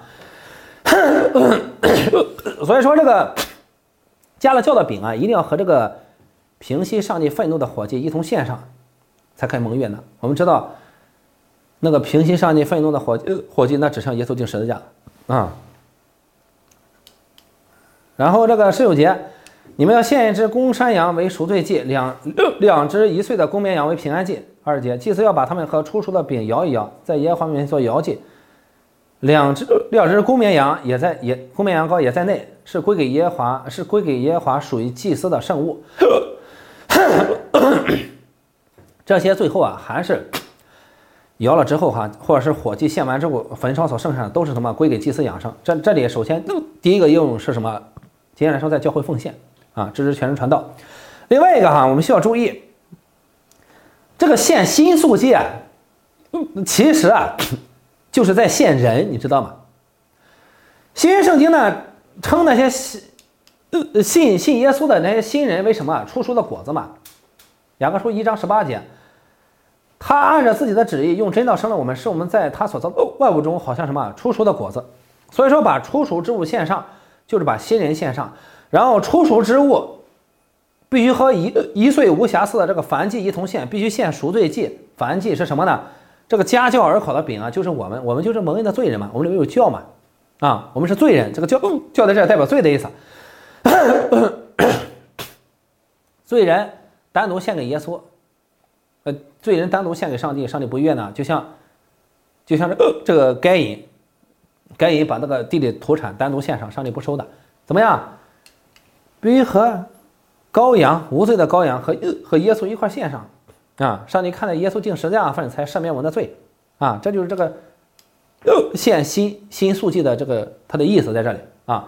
所以说这个加了酵的饼啊，一定要和这个平息上帝愤怒的火祭一同献上，才可以蒙悦呢。我们知道，那个平息上帝愤怒的火祭，那只剩耶稣钉十字架了啊。然后这个19节，你们要献1只公山羊为赎罪祭，两只1岁的公绵羊为平安祭。20节，祭司要把它们和出熟的饼摇一摇，在耶和华面前做摇祭。两只公绵羊公绵羊羔也在内， 是归给耶和华属于祭司的圣物。这些最后啊还是摇了之后哈，或者是火祭献完之后焚烧所剩下的都是什么归给祭司养生。这里首先第一个应用是什么？简单来说，在教会奉献啊，支持全人传道。另外一个哈，我们需要注意，这个献新素祭啊，其实啊就是在献人，你知道吗？新约圣经呢称那些信耶稣的那些新人为什么出熟的果子嘛？雅各书1章18节，他按照自己的旨意用真道生了我们，使我们在他所造的万物中好像什么出熟的果子。所以说把出熟之物献上，就是把新人献上，然后出熟之物必须和一岁无瑕疵的这个燔祭一同献，必须献赎罪祭。燔祭是什么呢？这个家教而烤的饼啊，就是我们就是蒙恩的罪人嘛，我们里面有教嘛，啊，我们是罪人，这个教在这代表罪的意思。罪人单独献给耶稣，罪人单独献给上帝，上帝不悦呢，就像这个该隐把那个地里土产单独献上，上帝不收的，怎么样？必须和羔羊无罪的羔羊和耶稣一块献上啊！上帝看到耶稣定十字架份才赦免我们的罪啊！这就是这个献新素祭的这个它的意思在这里啊。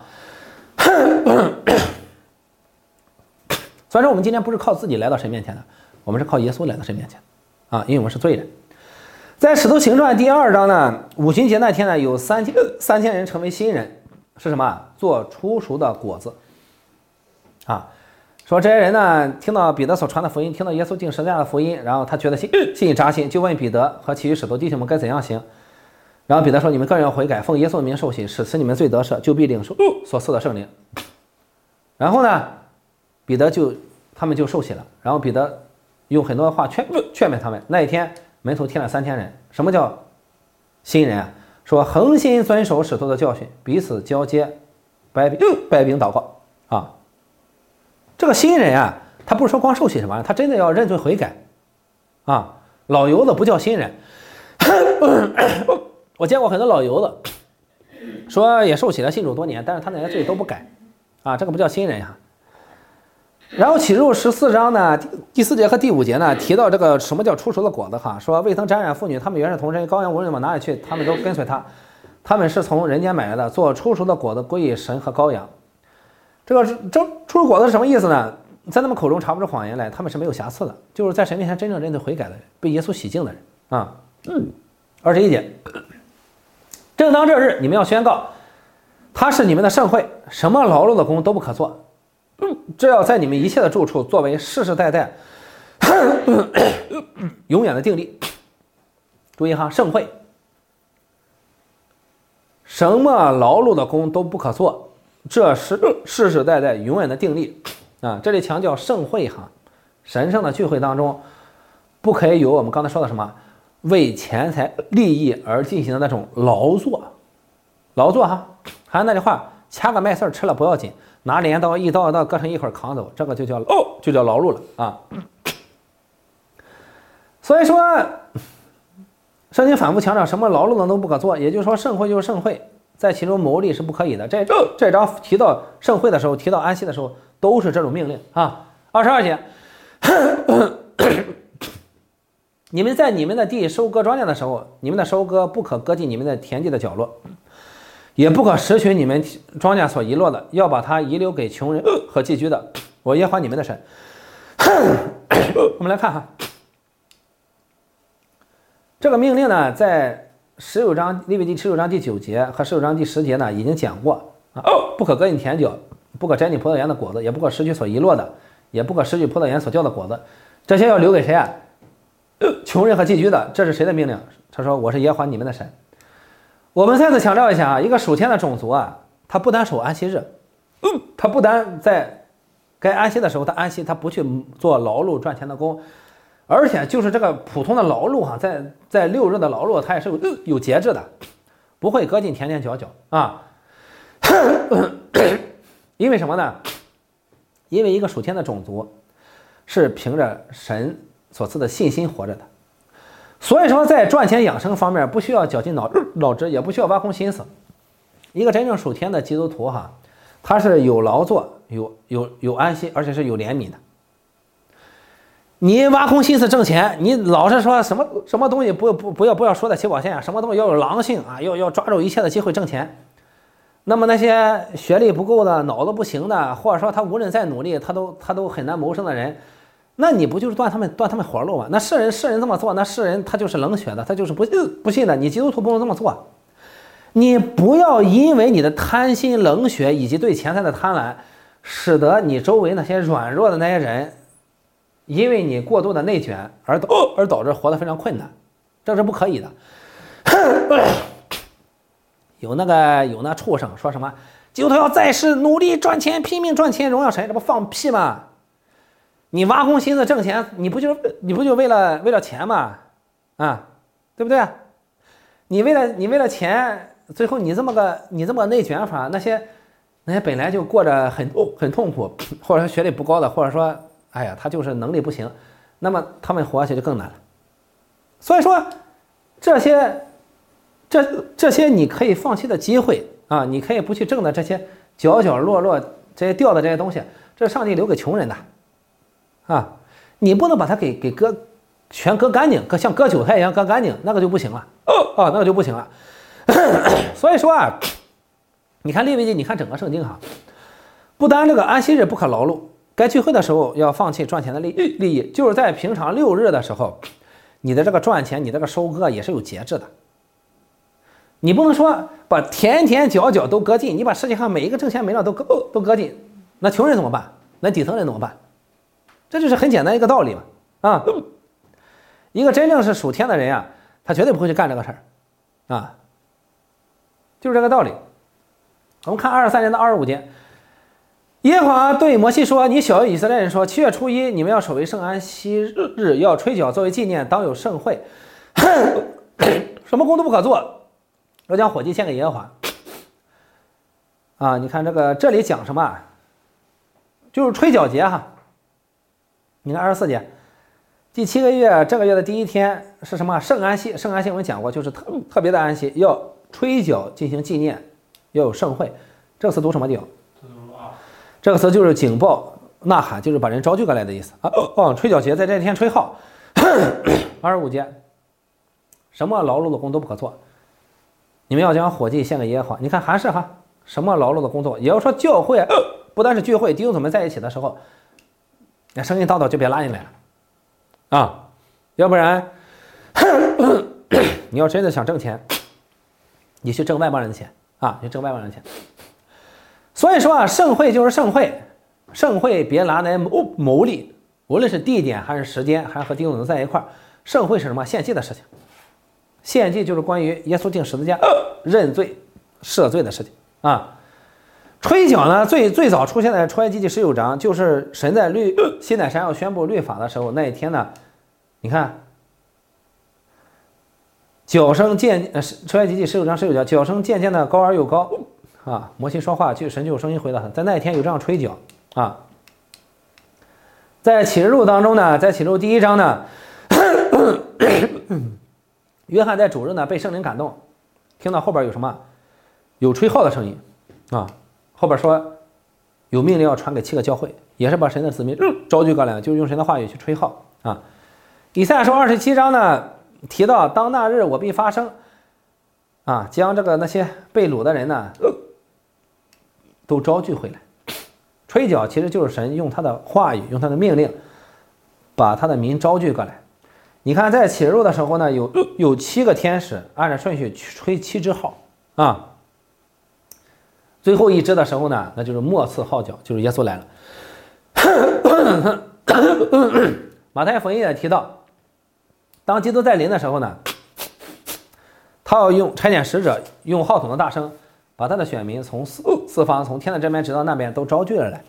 虽然说我们今天不是靠自己来到神面前的，我们是靠耶稣来到神面前啊，因为我们是罪人。在使徒行传第2章呢，五旬节那天呢，有3000人成为新人，是什么？做出熟的果子啊。说这些人呢，听到彼得所传的福音，听到耶稣定十字架的福音，然后他觉得心里扎心，就问彼得和其余使徒弟兄们该怎样行。然后彼得说：“你们个人要悔改，奉耶稣的名受洗，使你们罪得赦，就必领受所赐的圣灵。”然后呢，他们就受洗了。然后彼得用很多话劝勉他们。那一天门徒添了3000人。什么叫新人啊？说恒心遵守使徒的教训，彼此交接，掰饼祷告啊。这个新人啊，他不是说光受洗什么，他真的要认罪悔改啊。老油子不叫新人。我见过很多老油子说也受洗了，信主多年，但是他那些罪都不改啊，这个不叫新人呀。然后启示录14章呢，第4节和第5节呢，提到这个什么叫出熟的果子哈，说未曾沾染妇女，他们原是童真，羔羊无论往哪里去，他们都跟随他，他们是从人间买来的，做出熟的果子归于神和羔羊。这出熟果子是什么意思呢？在他们口中查不出谎言来，他们是没有瑕疵的，就是在神面前真正认罪悔改的人，被耶稣洗净的人啊。21节，正当这日，你们要宣告，他是你们的圣会，什么劳碌的工都不可做。这要在你们一切的住处作为世世代代永远的定例。注意哈，圣会，什么劳碌的工都不可做，这是世世代代永远的定例啊！这里强调圣会哈，神圣的聚会当中，不可以有我们刚才说的什么为钱财利益而进行的那种劳作哈，还有那句话，掐个麦穗吃了不要紧，拿镰刀一刀割成一会儿扛走，这个就叫劳碌了啊。所以说圣经反复强调什么劳碌的都不可做，也就是说圣会就是圣会，在其中牟利是不可以的。这章提到圣会的时候，提到安息的时候，都是这种命令啊。22节，你们在你们的地收割庄稼的时候，你们的收割不可割进你们的田地的角落，也不可拾取你们庄稼所遗落的，要把它遗留给穷人和寄居的，我耶和华你们的神。我们来看哈，这个命令呢，在19章利未记19章第9节和19章第10节呢已经讲过啊，不可割进田角，不可摘进葡萄园的果子，也不可拾取所遗落的，也不可拾取葡萄园所掉的果子，这些要留给谁啊？穷人和寄居的。这是谁的命令？他说我是耶和华你们的神。我们再次强调一下啊，一个属天的种族啊，他不单守安息日，他不单在该安息的时候他安息，他不去做劳碌赚钱的工，而且就是这个普通的劳碌哈，在6日的劳碌，他也是有节制的，不会割进田田角角啊。因为什么呢？因为一个属天的种族是凭着神所赐的信心活着的，所以说在赚钱养生方面不需要绞尽脑汁，也不需要挖空心思。一个真正属天的基督徒哈， 他是有劳作，有安息，而且是有怜悯的。你挖空心思挣钱，你老是说什么东西不要说在起跑线啊，什么东西要有狼性啊，要抓住一切的机会挣钱。那么那些学历不够的、脑子不行的，或者说他无论再努力，他都很难谋生的人，那你不就是断他们活路吗？那世人这么做，那世人他就是冷血的，他就是不信的。你基督徒不能这么做，你不要因为你的贪心、冷血以及对钱财的贪婪，使得你周围那些软弱的那些人，因为你过度的内卷而导致活得非常困难，这是不可以的。有那畜生说什么基督徒要在世努力赚钱，拼命赚钱，荣耀神，这不放屁吗？你挖空心思挣钱，你不就为了钱吗？啊，对不对？你为了钱，最后你这么个内卷法，那些本来就过着很痛苦，或者说学历不高的，或者说哎呀他就是能力不行，那么他们活下去就更难了。所以说这些你可以放弃的机会啊，你可以不去挣的这些角角落落这些掉的这些东西，这是上帝留给穷人的啊，你不能把它给全割干净，像割韭菜一样割干净，那个就不行了那个就不行了。所以说啊，你看利未记，你看整个圣经哈，不单这个安息日不可劳碌，该聚会的时候要放弃赚钱的利益，就是在平常6日的时候，你的这个赚钱，你这个收割也是有节制的。你不能说把田角都割尽，你把世界上每一个挣钱没了都割尽，那穷人怎么办？那底层人怎么办？这就是很简单一个道理嘛啊！一个真正是属天的人啊，他绝对不会去干这个事儿啊，就是这个道理。我们看23年的25节，耶和华对摩西说：“你晓谕以色列人说，7月初1，你们要守为圣安息日，要吹角作为纪念，当有盛会，什么工都不可做。”要将火祭献给耶和华啊！你看这里讲什么？就是吹角节哈。你看24节，第7个月这个月的第1天是什么？圣安息。圣安息我们讲过，就是特别的安息，要吹角进行纪念，要有盛会。这个词读什么地方？这个词就是警报呐喊，就是把人招聚过来的意思啊。吹角节在这天吹号。25节，什么劳碌的工都不可做。你们要将火祭献给耶和华。你看还是哈，什么劳碌的工作，也要说教会不单是聚会，弟兄姊妹在一起的时候，那声音大就别拉进来了啊，要不然你要真的想挣钱，你去挣外邦人的钱啊，你挣外邦人的钱。所以说啊，盛会就是盛会，盛会别拿来谋利，无论是地点还是时间，还是和弟兄姊妹在一块儿，盛会是什么？献祭的事情。献祭就是关于耶稣钉十字架认罪赦罪的事情啊。吹角呢，最早出现在出埃及记16章，就是神在西乃山要宣布律法的时候，那一天呢，你看角声出埃及记16章19节，角声渐渐的高而又高啊。摩西说话，神就有声音回答他，在那一天有这样吹角啊。在启示录当中呢，在启示录第1章呢约翰在主日呢被圣灵感动，听到后边有什么？有吹号的声音啊！后边说有命令要传给7个教会，也是把神的子民招聚过来，就是用神的话语去吹号啊。以赛亚书27章呢提到，当那日我必发声啊，将那些被掳的人呢都招聚回来。吹角其实就是神用他的话语，用他的命令，把他的民招聚过来。你看，在启示录的时候呢，有7个天使按照顺序吹7支号啊。最后一支的时候呢，那就是末次号角，就是耶稣来了。马太福音也提到，当基督在临的时候呢，他要差遣使者，用号筒的大声，把他的选民从四方，从天的这边直到那边都招聚了来。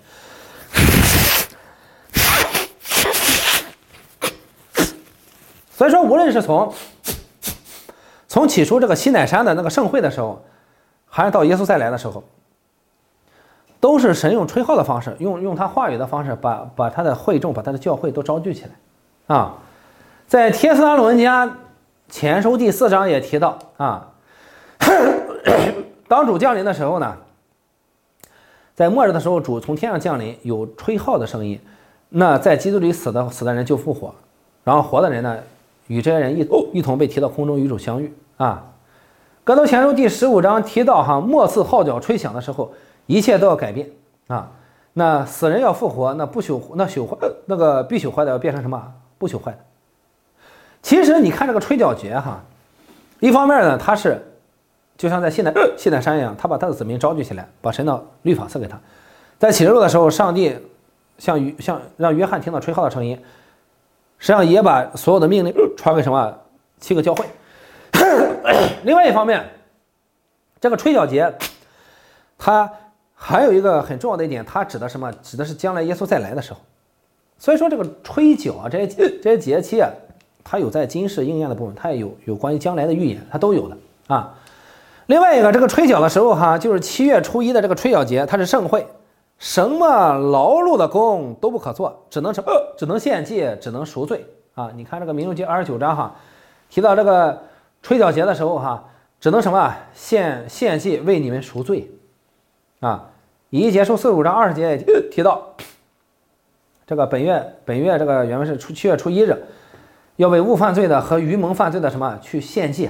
所以说，无论是从起初这个西乃山的那个盛会的时候，还是到耶稣再来的时候，都是神用吹号的方式，用他话语的方式，把他的会众，把他的教会都招聚起来啊。在帖撒罗尼迦前书第4章也提到啊，当主降临的时候呢， 在末日的时候，主从天上降临，有吹号的声音。那在基督里死的人就复活，然后活的人呢，与这些人一同被提到空中与主相遇啊。哥林多前书第15章提到末次号角吹响的时候，一切都要改变啊。那死人要复活，那那个必朽坏的要变成什么？不朽坏的。其实你看这个吹角节一方面呢，他是就像在西奈山一样，他把他的子民招聚起来，把神的律法赐给他。在启示录的时候，上帝像让约翰听到吹号的声音，实际上也把所有的命令传给什么7个教会。另外一方面，这个吹角节，它还有一个很重要的一点，它指的什么？指的是将来耶稣再来的时候。所以说这个吹角这些节期它有在今世应验的部分，它也有关于将来的预言，它都有的啊。另外一个，这个吹角的时候就是7月初1的这个吹角节，它是盛会，什么劳碌的工都不可做，只能献祭，只能赎罪啊。你看这个民数记29章提到这个吹角节的时候只能什么献祭为你们赎罪啊。以一结束45章20节也提到，这个本月这个原文是7月初1日，要为误犯罪的和愚蒙犯罪的什么去献祭，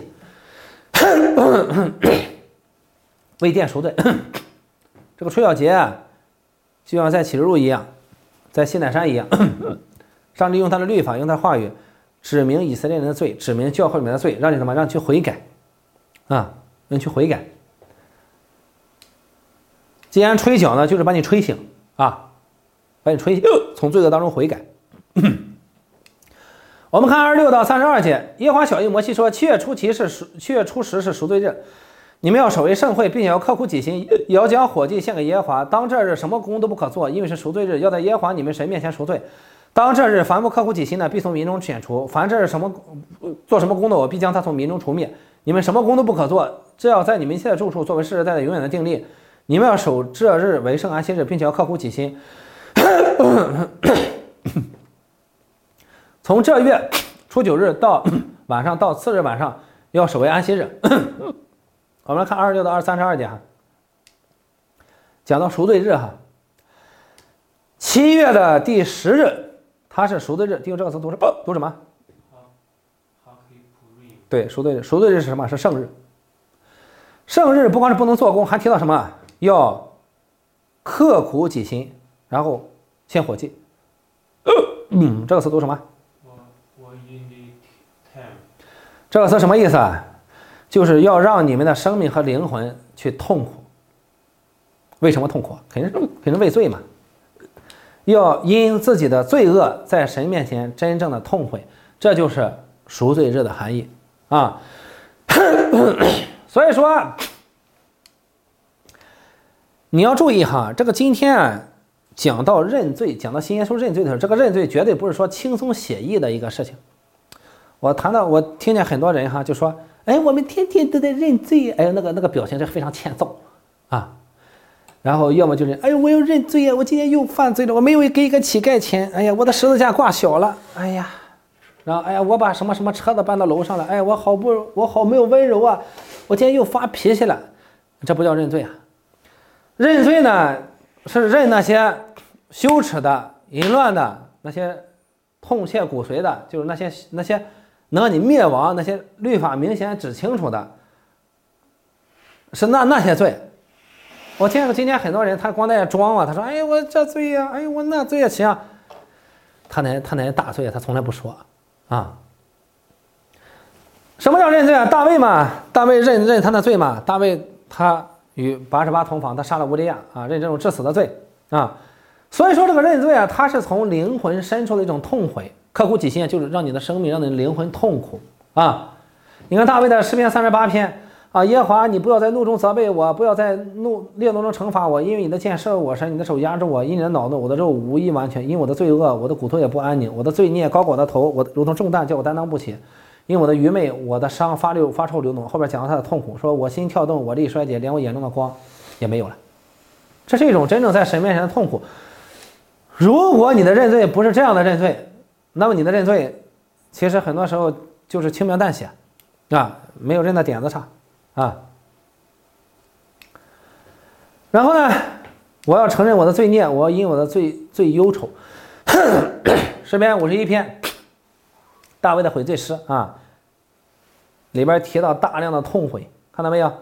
为殿赎罪。这个吹角节就像在启示录一样，在西乃山一样，上帝用他的律法，用他的话语指明以色列人的罪，指明教会里面的罪，让你什么？让你去悔改啊，让你去悔改。既然吹角呢，就是把你吹醒啊，把你吹醒，从罪恶当中悔改。我们看26到32节，耶和华晓谕摩西说：7月初10是赎罪日，你们要守为盛会，并且要刻苦己心，也要将火祭献给耶和华。当这日什么工都不可做，因为是赎罪日，要在耶和华你们神面前赎罪。当这日凡不刻苦己心的，必从民中剪除；凡这日做什么工的，我必将他从民中除灭。你们什么工都不可做，这要在你们一切的住处作为世世代代永远的定例。你们要守这日为圣安息日，并且要刻苦己心。从这月初9日到晚上到次日晚上，要守为安息日。我们来看26到32节讲到赎罪日7月的第10日，它是赎罪日。第一这个词读什么？对，赎罪日。赎罪日是什么？是圣日。圣日不光是不能做工，还提到什么？要刻苦己心，然后献火祭。这个词读什么？这个词什么意思就是要让你们的生命和灵魂去痛苦。为什么痛苦？肯定是为罪嘛。要因自己的罪恶在神面前真正的痛悔，这就是赎罪日的含义啊。所以说你要注意这个今天讲到认罪，讲到新耶稣认罪的时候，这个认罪绝对不是说轻松写意的一个事情。我听见很多人就说，我们天天都在认罪，那个表情是非常欠揍啊。然后要么就是我要认罪我今天又犯罪了，我没有给一个乞丐钱，我的十字架挂小了，然后我把什么什么车子搬到楼上了，我好没有温柔啊，我今天又发脾气了。这不叫认罪认罪呢是认那些羞耻的、淫乱的，那些痛切骨髓的，就是那些能让你灭亡，那些律法明显指清楚的，是那些罪。我见过今天很多人，他光在装他说我这罪呀，我那罪呀，行，他那大罪他从来不说啊。什么叫认罪大卫嘛，大卫认他的罪嘛，大卫他与88同房，他杀了乌利亚认这种致死的罪啊。所以说这个认罪它是从灵魂深处的一种痛悔，刻苦己心，就是让你的生命，让你的灵魂痛苦啊。你看大卫的诗篇38篇耶和华，你不要在怒中责备我，不要在烈怒中惩罚我，因为你的箭射我身，你的手压着我，因你的恼怒，我的肉无一完全，因我的罪恶，我的骨头也不安宁，我的罪孽高过我的头，我如同重担，叫我担当不起。因我的愚昧，我的伤发臭流脓。后边讲到他的痛苦，说我心跳动，我力衰竭，连我眼中的光也没有了。这是一种真正在神面前的痛苦。如果你的认罪不是这样的认罪，那么你的认罪其实很多时候就是轻描淡写没有认的点子上然后呢， 我要承认我的罪孽，我要因我的罪忧愁。诗篇51篇，大卫的悔罪诗啊，里边提到大量的痛悔，看到没有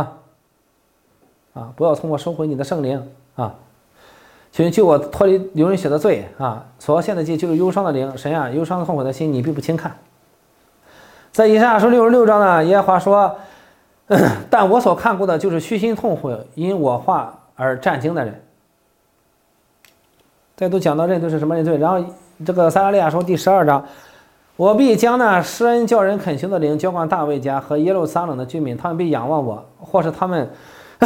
不要从我收回你的圣灵啊！求你救我脱离流人血的罪啊！所要献的祭就是忧伤的灵，神啊，忧伤痛悔的心你必不轻看。在以赛亚书66章呢，耶和华说，但我所看过的就是虚心痛悔，因我话而战惊的人。再度讲到认罪是什么认罪，然后这个撒迦利亚书第12章，我必将那施恩叫人恳求的灵浇灌大卫家和耶路撒冷的居民，他们必仰望我，或是他们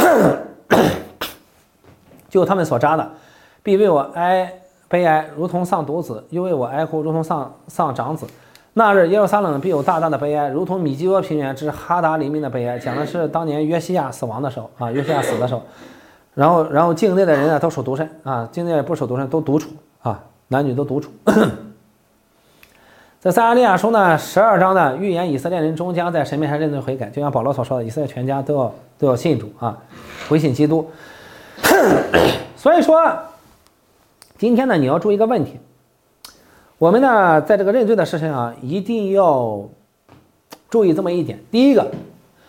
就他们所扎的，必为我悲哀，如同丧独子；又为我哀哭，如同丧长子。那日耶路撒冷必有大大的悲哀，如同米基多平原之哈达黎民的悲哀。讲的是当年约西亚死亡的时候约西亚死的时候，然后境内的人呢都守独身境内不守独身都独处男女都独处。在撒迦利亚书呢12章呢，预言以色列人终将在神面前认罪悔改，就像保罗所说的，以色列全家都要信主回信基督。所以说，今天呢，你要注意一个问题，我们呢在这个认罪的事情上一定要注意这么一点。第一个，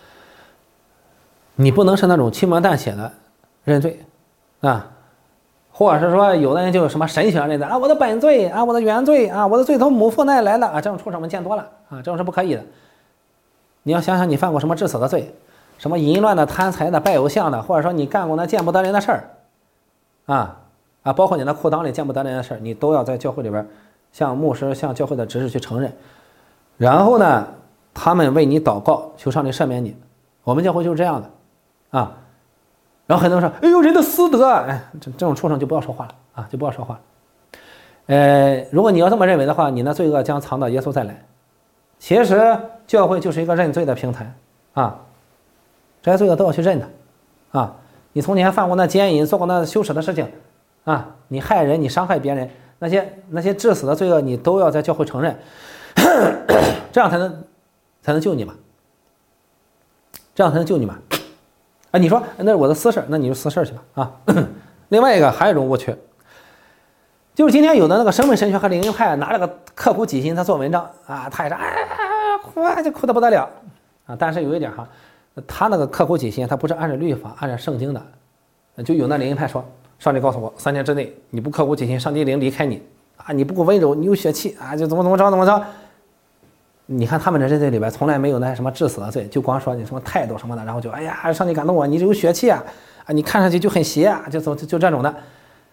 你不能是那种轻描淡写的认罪或者是说有的人就有什么神学认罪我的本罪我的原罪我的罪从母腹那里来的这种畜生们见多了这种是不可以的。你要想想你犯过什么致死的罪，什么淫乱的、贪财的、拜偶像的，或者说你干过那见不得人的事儿包括你那裤裆里见不得人的事儿，你都要在教会里边向牧师、向教会的执事去承认，然后呢，他们为你祷告，求上帝赦免你。我们教会就是这样的然后很多人说：“哎呦，人的私德，这种畜生就不要说话了就不要说话了。”如果你要这么认为的话，你那罪恶将藏到耶稣再来。其实教会就是一个认罪的平台这些罪恶都要去认的你从前犯过那奸淫，做过那羞耻的事情你害人，你伤害别人，那些致死的罪恶，你都要在教会承认，这样才能救你嘛，这样才能救你嘛。你说那是我的私事，那你就私事去吧另外一个还有一种误区，就是今天有的那个生命神学和灵恩派拿这个刻苦己心他做文章他也是哭就哭得不得了但是有一点他那个刻苦己心他不是按照律法按照圣经的，就有那灵恩派说，上帝告诉我3天之内你不刻苦己心，上帝灵离开你你不够温柔，你有血气就怎么着。你看他们这认罪里边从来没有那什么致死的罪，就光说你什么态度什么的，然后就上帝感动我，你有血气你看上去就很邪就这种的。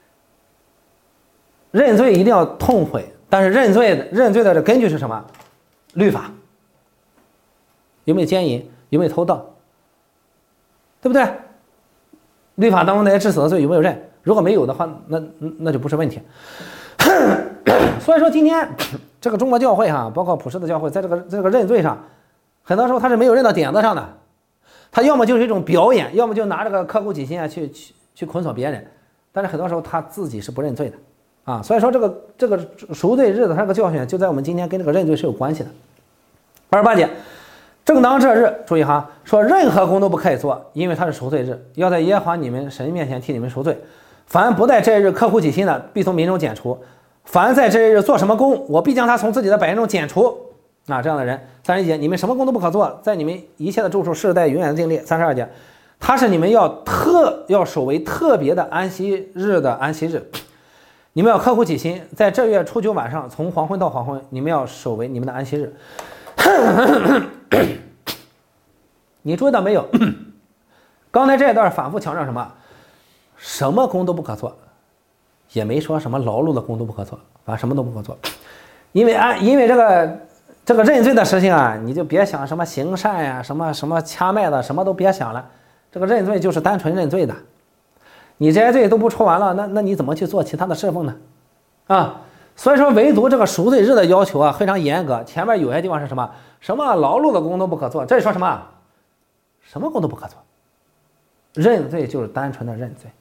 认罪一定要痛悔，但是认罪的这根据是什么？律法。有没有奸淫？有没有偷盗？对不对？律法当中那些致死的罪有没有认？如果没有的话，那就不是问题。所以说今天这个中国教会包括普世的教会，在这个认罪上，很多时候他是没有认到点子上的，他要么就是一种表演，要么就拿这个刻苦己心去捆锁别人，但是很多时候他自己是不认罪的所以说这个赎罪日的这个教训就在我们今天跟这个认罪是有关系的。28节，正当这日，注意说任何工都不可以做，因为它是赎罪日，要在耶和华你们神面前替你们赎罪。凡不在这日刻苦己心的，必从民中剪除；凡在这日做什么工，我必将他从自己的百姓中剪除。这样的人。31节，你们什么工都不可做，在你们一切的住处世代永远的定例。32节，他是你们要守为特别的安息日的安息日，你们要刻苦己心，在这月初9晚上，从黄昏到黄昏，你们要守为你们的安息日。你注意到没有？刚才这一段反复强调什么？什么工都不可做，也没说什么劳碌的工都不可做，反正什么都不可做。因为这个认罪的事情你就别想什么行善呀，什么掐麦的，什么都别想了。这个认罪就是单纯认罪的，你这些罪都不除完了，那你怎么去做其他的侍奉呢？所以说唯独这个赎罪日的要求非常严格。前面有些地方是什么劳碌的工都不可做，这里说什么？什么工都不可做。认罪就是单纯的认罪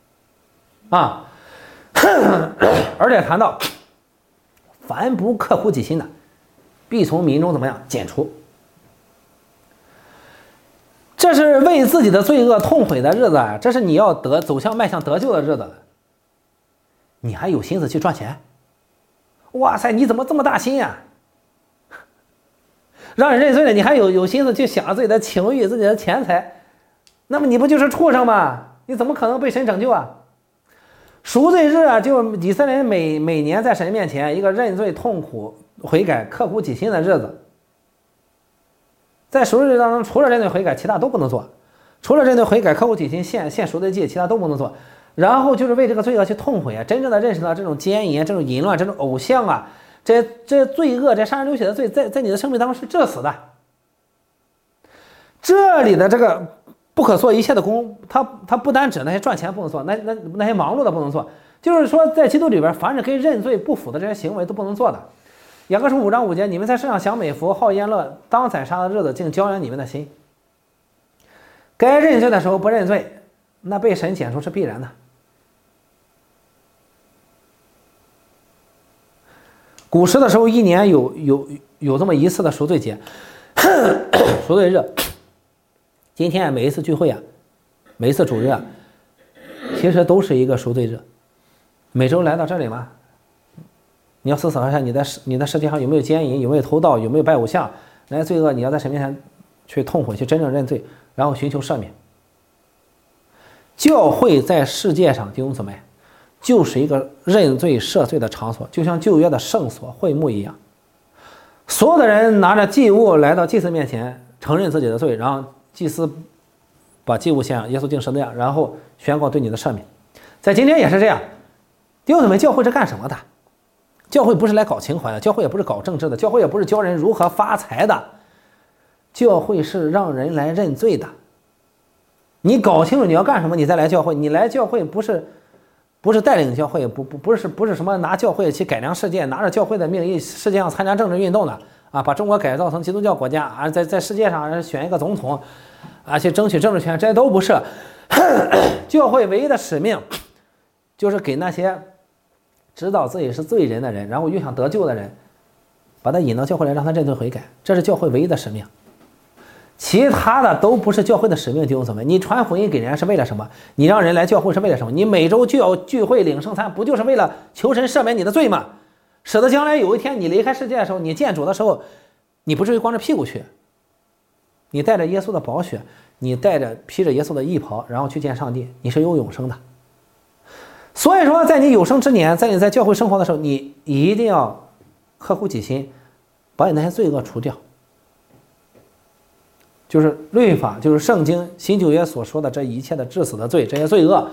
而且谈到凡不刻苦己心的，必从民中怎么样剪除。 这是为自己的罪恶痛悔的日子啊！这是你要走向迈向得救的日子。你还有心思去赚钱？哇塞，你怎么这么大心呀？让人认罪了，你还有心思去想自己的情欲、自己的钱财？那么你不就是畜生吗？你怎么可能被神拯救啊？赎罪日啊，就以色列人每年在神面前一个认罪、痛苦、悔改、刻苦己心的日子。在赎罪日当中，除了认罪悔改，其他都不能做；除了认罪悔改、刻苦己心、献赎罪祭，其他都不能做。然后就是为这个罪恶去痛悔啊，真正的认识到这种奸淫、这种淫乱、这种偶像啊，这罪恶、这杀人流血的罪，在你的生命当中是致死的。这里的这个不可做一切的工，它不单指那些赚钱不能做，那些忙碌的不能做，就是说在基督里边，凡是跟认罪不符的这些行为都不能做的。雅各书5章5节，你们在世上享美福、好宴乐，当宰杀的日子，竟骄阳你们的心。该认罪的时候不认罪，那被神剪除是必然的。古时的时候，一年有这么一次的赎罪节，赎罪日。今天每一次聚会啊，每一次主日啊，其实都是一个赎罪日。每周来到这里吗？你要思考一下，你的世界上有没有奸淫，有没有偷盗，有没有拜偶像，那些罪恶你要在神面前去痛悔，去真正认罪，然后寻求赦免。教会在世界上，弟兄姊妹，就是一个认罪赦罪的场所，就像旧约的圣所会幕一样。所有的人拿着祭物来到祭司面前，承认自己的罪，然后祭司把祭物献上，耶稣进十字架，然后宣告对你的赦免。在今天也是这样。弟兄姊妹，教会是干什么的？教会不是来搞情怀的，教会也不是搞政治的，教会也不是教人如何发财的，教会是让人来认罪的。你搞清楚你要干什么，你再来教会。你来教会不是带领教会，不是什么拿教会去改良世界，拿着教会的名义世界上参加政治运动的啊，把中国改造成基督教国家啊，在世界上选一个总统啊，去争取政治权，这些都不是。教会唯一的使命就是给那些知道自己是罪人的人，然后又想得救的人，把他引到教会来，让他认罪悔改，这是教会唯一的使命。其他的都不是教会的使命。弟兄姊妹，你传福音给人是为了什么？你让人来教会是为了什么？你每周就要聚会领圣餐，不就是为了求神赦免你的罪吗？使得将来有一天你离开世界的时候，你见主的时候，你不至于光着屁股去，你带着耶稣的宝血，你披着耶稣的衣袍，然后去见上帝，你是有永生的。所以说，在你有生之年，在你在教会生活的时候，你一定要刻苦己心，把你那些罪恶除掉。就是律法，就是圣经新旧约所说的这一切的致死的罪，这些罪恶，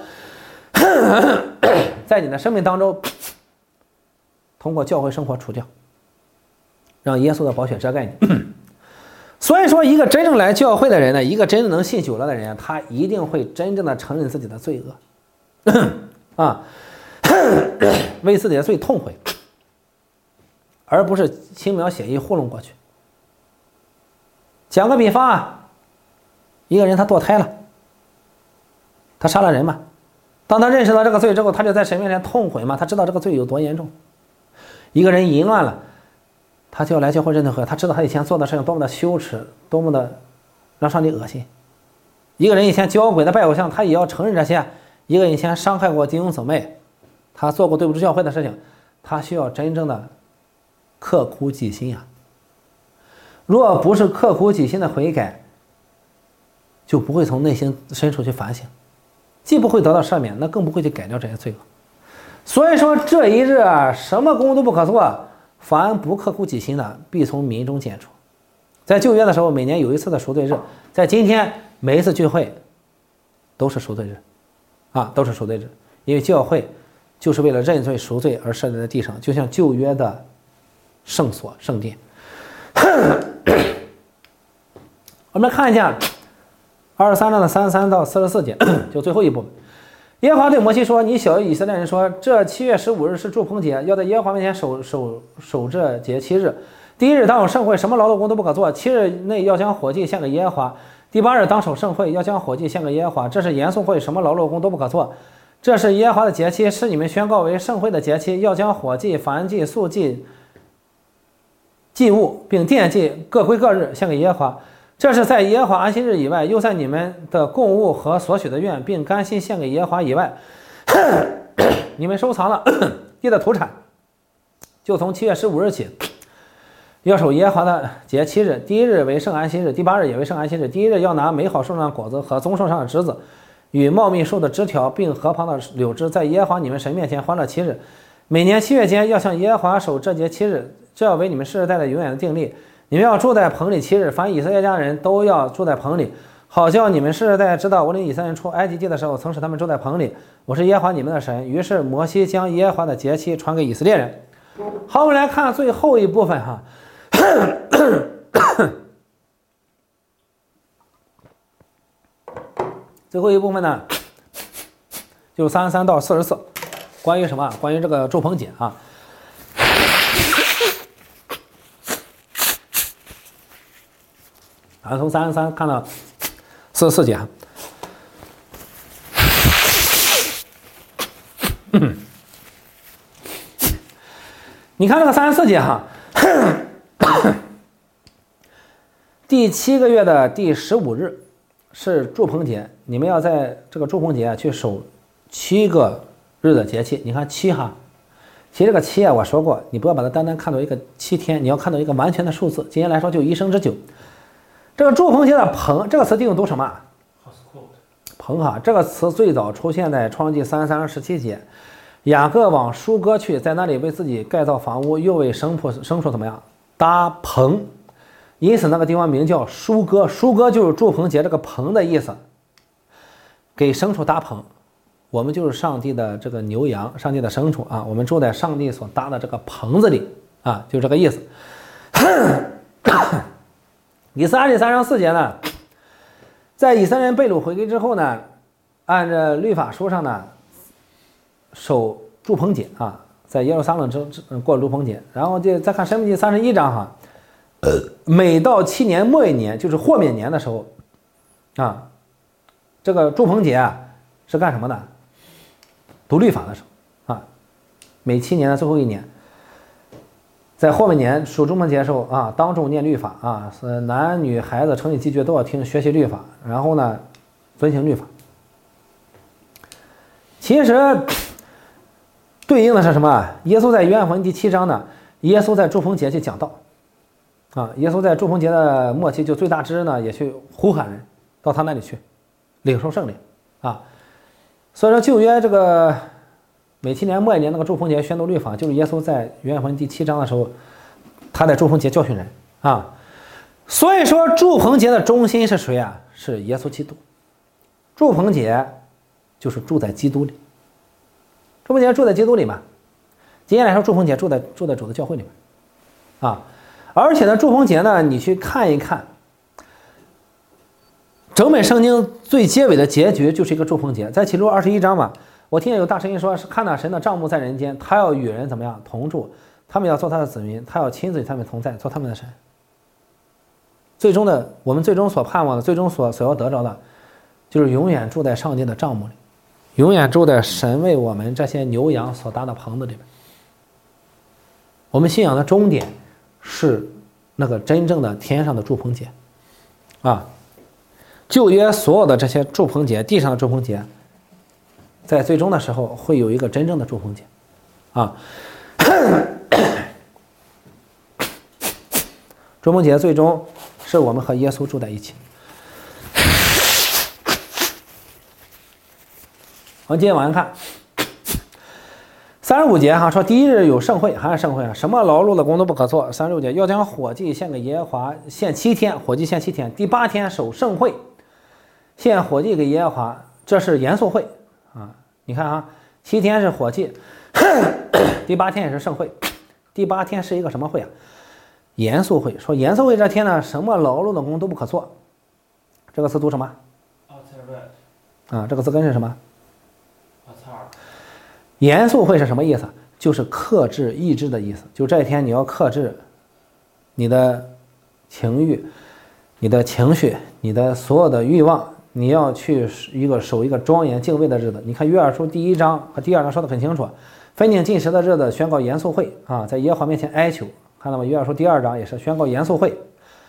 在你的生命当中，通过教会生活除掉，让耶稣的宝血遮盖你。所以说，一个真正来教会的人呢，一个真正能信久了的人，他一定会真正的承认自己的罪恶，啊，为自己的罪痛悔，而不是轻描写意糊弄过去。讲个比方啊，一个人他堕胎了，他杀了人嘛，当他认识到这个罪之后，他就在神面前痛悔嘛，他知道这个罪有多严重。一个人淫乱了，他就要来教会认罪悔改，他知道他以前做的事情多么的羞耻，多么的让上帝恶心。一个人以前交鬼的拜偶像，他也要承认这些。一个人以前伤害过弟兄姊妹，他做过对不住教会的事情，他需要真正的刻苦己心啊。若不是刻苦己心的悔改，就不会从内心深处去反省，既不会得到赦免，那更不会去改掉这些罪恶。所以说这一日啊，什么工都不可做，凡不刻苦己心的，必从民中剪除。在旧约的时候，每年有一次的赎罪日，在今天每一次聚会都是赎罪日啊，都是赎罪日。因为教会就是为了认罪赎罪而设立在地上，就像旧约的圣所圣殿。我们看一下23章的33到44节，就最后一部分。耶和华对摩西说：“你小以色列人说，这7月15日是住棚节，要在耶和华面前守这节7日。第一日当有盛会，什么劳碌工都不可做。7日内要将火祭献给耶和华。第8日当守盛会，要将火祭献给耶和华。这是严肃会，什么劳碌工都不可做。这是耶和华的节期，是你们宣告为盛会的节期，要将火祭、燔祭、素祭、祭物并奠祭各归各日献给耶和华。 这是在耶和华安息日以外，又在你们的供物和所许的愿，并甘心献给耶和华以外，你们收藏了地的土产，就从7月15日起，要守耶和华的节7日，第1日为圣安息日，第8日也为圣安息日。第1日要拿美好树上的果子和棕树上的枝子，与茂密树的枝条，并河旁的柳枝，在耶和华你们神面前欢乐7日。每年7月间要向耶和华守这节7日，这要为你们世代的永远的定例。你们要住在棚里7日，凡以色列家人都要住在棚里，好叫你们世代知道，我领以色列人出埃及地的时候，曾使他们住在棚里。我是耶和华你们的神。于是摩西将耶和华的节期传给以色列人。好，我们来看最后一部分哈。最后一部分呢，就33到44，关于什么？关于这个祝棚节啊。从33看到44节。你看这个34节哈，第7个月的第15日是祝棚节，你们要在这个祝棚节去守7个日的节气。你看7哈，其实这个7啊，我说过，你不要把它单单看作一个7天，你要看到一个完全的数字。今天来说就1生之久。这个祝棚节的棚这个词定义读什么？棚哈，这个词最早出现在创世纪33、17节。雅各往舒歌去，在那里为自己盖造房屋，又为牲畜怎么样搭棚，因此那个地方名叫舒歌。舒歌就是祝棚节这个棚的意思，给牲畜搭棚。我们就是上帝的这个牛羊，上帝的牲畜啊，我们住在上帝所搭的这个棚子里啊，就这个意思。以斯拉记3章4节呢，在以色列人被掳回归之后呢，按照律法书上呢，守祝棚节啊，在耶路撒冷过祝棚节。然后再看申命记31章哈，每到7年末一年，就是豁免年的时候啊，这个祝棚节啊是干什么的？读律法的时候啊，每7年的最后一年。在后面年守祝棚节的时候啊，当众念律法啊，男女孩子城里寄居都要听学习律法，然后呢，遵行律法。其实对应的是什么？耶稣在约翰福音第7章呢，耶稣在祝棚节去讲道啊，耶稣在祝棚节的末期，就最大之日呢，也去呼喊人到他那里去领受圣灵啊。所以说旧约这个每7年末一年那个祝棚节宣读律法，就是耶稣在约翰福音第7章的时候，他在祝棚节教训人啊。所以说祝棚节的中心是谁啊？是耶稣基督。祝棚节就是住在基督里，祝棚节住在基督里嘛。今天来说，祝棚节住在主的教会里面啊。而且呢，祝棚节呢，你去看一看，整本圣经最结尾的结局就是一个祝棚节，在启示录21章嘛。我听见有大声音说，是看到神的帐幕在人间，他要与人怎么样同住，他们要做他的子民，他要亲自与他们同在，做他们的神。最终的，我们最终所盼望的，最终所要得着的，就是永远住在上帝的帐幕里，永远住在神为我们这些牛羊所搭的棚子里面。我们信仰的终点是那个真正的天上的祝棚节啊。旧约所有的这些祝棚节，地上的祝棚节，在最终的时候会有一个真正的祝棚节啊。祝棚节最终是我们和耶稣住在一起。我们接着往下看35节哈，说第1日有盛会，还是盛会啊，什么劳碌的工都不可做。36节要将火祭献给耶和华，献7天，火祭献7天，第8天守盛会，献火祭给耶和华，这是严肃会啊。你看啊，7天是火祭，第8天也是盛会。第8天是一个什么会啊？严肃会。说严肃会这天呢，什么劳碌的工都不可做。这个词读什么？啊，这个字根是什么？严肃会是什么意思？就是克制意志的意思。就这一天你要克制你的情欲、你的情绪、你的所有的欲望，你要去守一个庄严敬畏的日子。你看约珥书第1章和第2章说的很清楚，分定禁食的日子宣告严肃会啊，在耶和华面前哀求，看到吗？约珥书第2章也是宣告严肃会。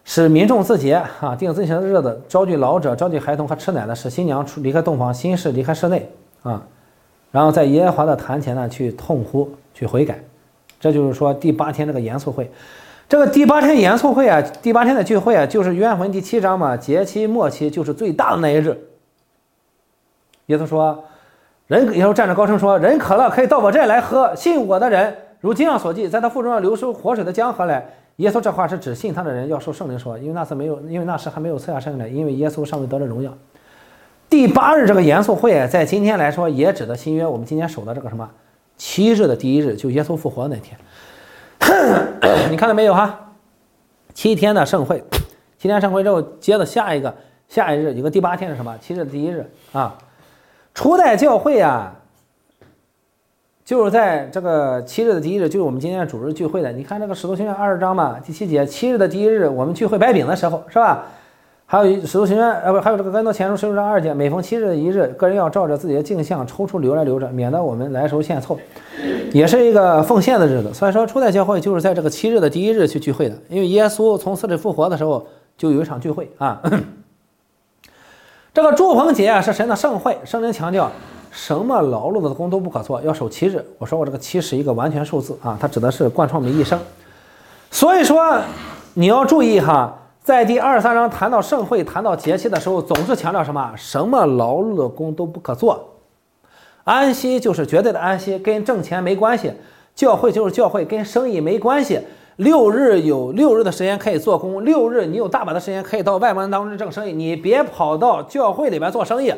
使民众自洁啊，定自行的日子，招聚老者，招聚孩童和吃奶的，使新娘离开洞房，新士离开室内啊，然后在耶和华的坛前呢去痛哭，去悔改。这就是说第8天这个严肃会。这个第8天严肃会啊，第8天的聚会啊，就是约翰福音第7章嘛，节期末期就是最大的那一日。耶稣说，耶稣站着高声说，人渴了可以到我这里来喝，信我的人如经上所记，在他腹中要流出活水的江河来。耶稣这话是指信他的人要受圣灵说，因为那时还没有赐下圣灵来，因为耶稣尚未得了荣耀。第8日这个严肃会在今天来说也指的新约，我们今天守的这个什么7日的第1日，就耶稣复活那天。你看到没有哈？7天的盛会，7天盛会之后，接着下一日有个第8天是什么？7日的第1日啊。初代教会啊，就是在这个7日的第1日，就是我们今天主日聚会的。你看这个使徒行传20章嘛，第7节，7日的第1日，我们聚会摆饼的时候，是吧？还有使徒行传还有这个哥林多前书16章2节，每逢7日的1日，个人要照着自己的镜像抽出流来流着，免得我们来时候献凑，也是一个奉献的日子。所以说初代教会就是在这个7日的第1日去聚会的，因为耶稣从死里复活的时候就有一场聚会啊。这个祝棚节啊是神的盛会，圣经强调什么劳碌的工都不可做，要守7日。我说过这个7是一个完全数字啊，它指的是贯穿我们一生。所以说你要注意哈，在第23章谈到盛会、谈到节期的时候，总是强调什么？什么劳碌的工都不可做。安息就是绝对的安息，跟挣钱没关系；教会就是教会，跟生意没关系。6日有6日的时间可以做工，6日你有大把的时间可以到外邦人当中挣生意，你别跑到教会里边做生意，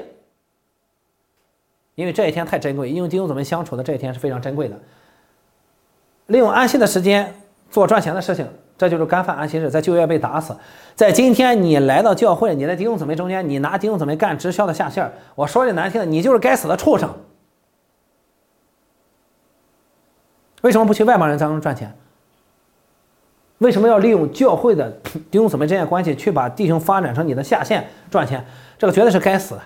因为这一天太珍贵，因为弟兄姊妹相处的这一天是非常珍贵的。利用安息的时间做赚钱的事情，这就是干犯安息日，在旧约被打死。在今天你来到教会，你在弟兄姊妹中间，你拿弟兄姊妹干直销的下线，我说句难听的，你就是该死的畜生。为什么不去外邦人当中赚钱？为什么要利用教会的弟兄姊妹之间的关系去把弟兄发展成你的下线赚钱？这个绝对是该死的。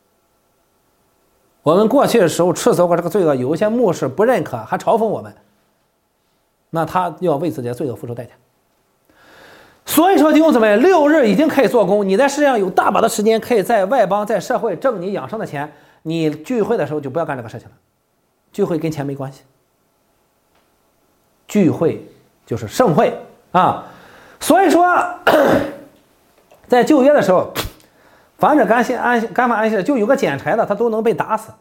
我们过去的时候斥责过这个罪恶，有一些牧师不认可，还嘲讽我们，那他要为自己的罪恶付出代价。所以说弟兄姊妹，6日已经可以做工，你在世界上有大把的时间可以在外邦在社会挣你养生的钱，你聚会的时候就不要干这个事情了。聚会跟钱没关系，聚会就是盛会啊。所以说在旧约的时候，凡是干犯安息的，就有个捡柴的，他都能被打死。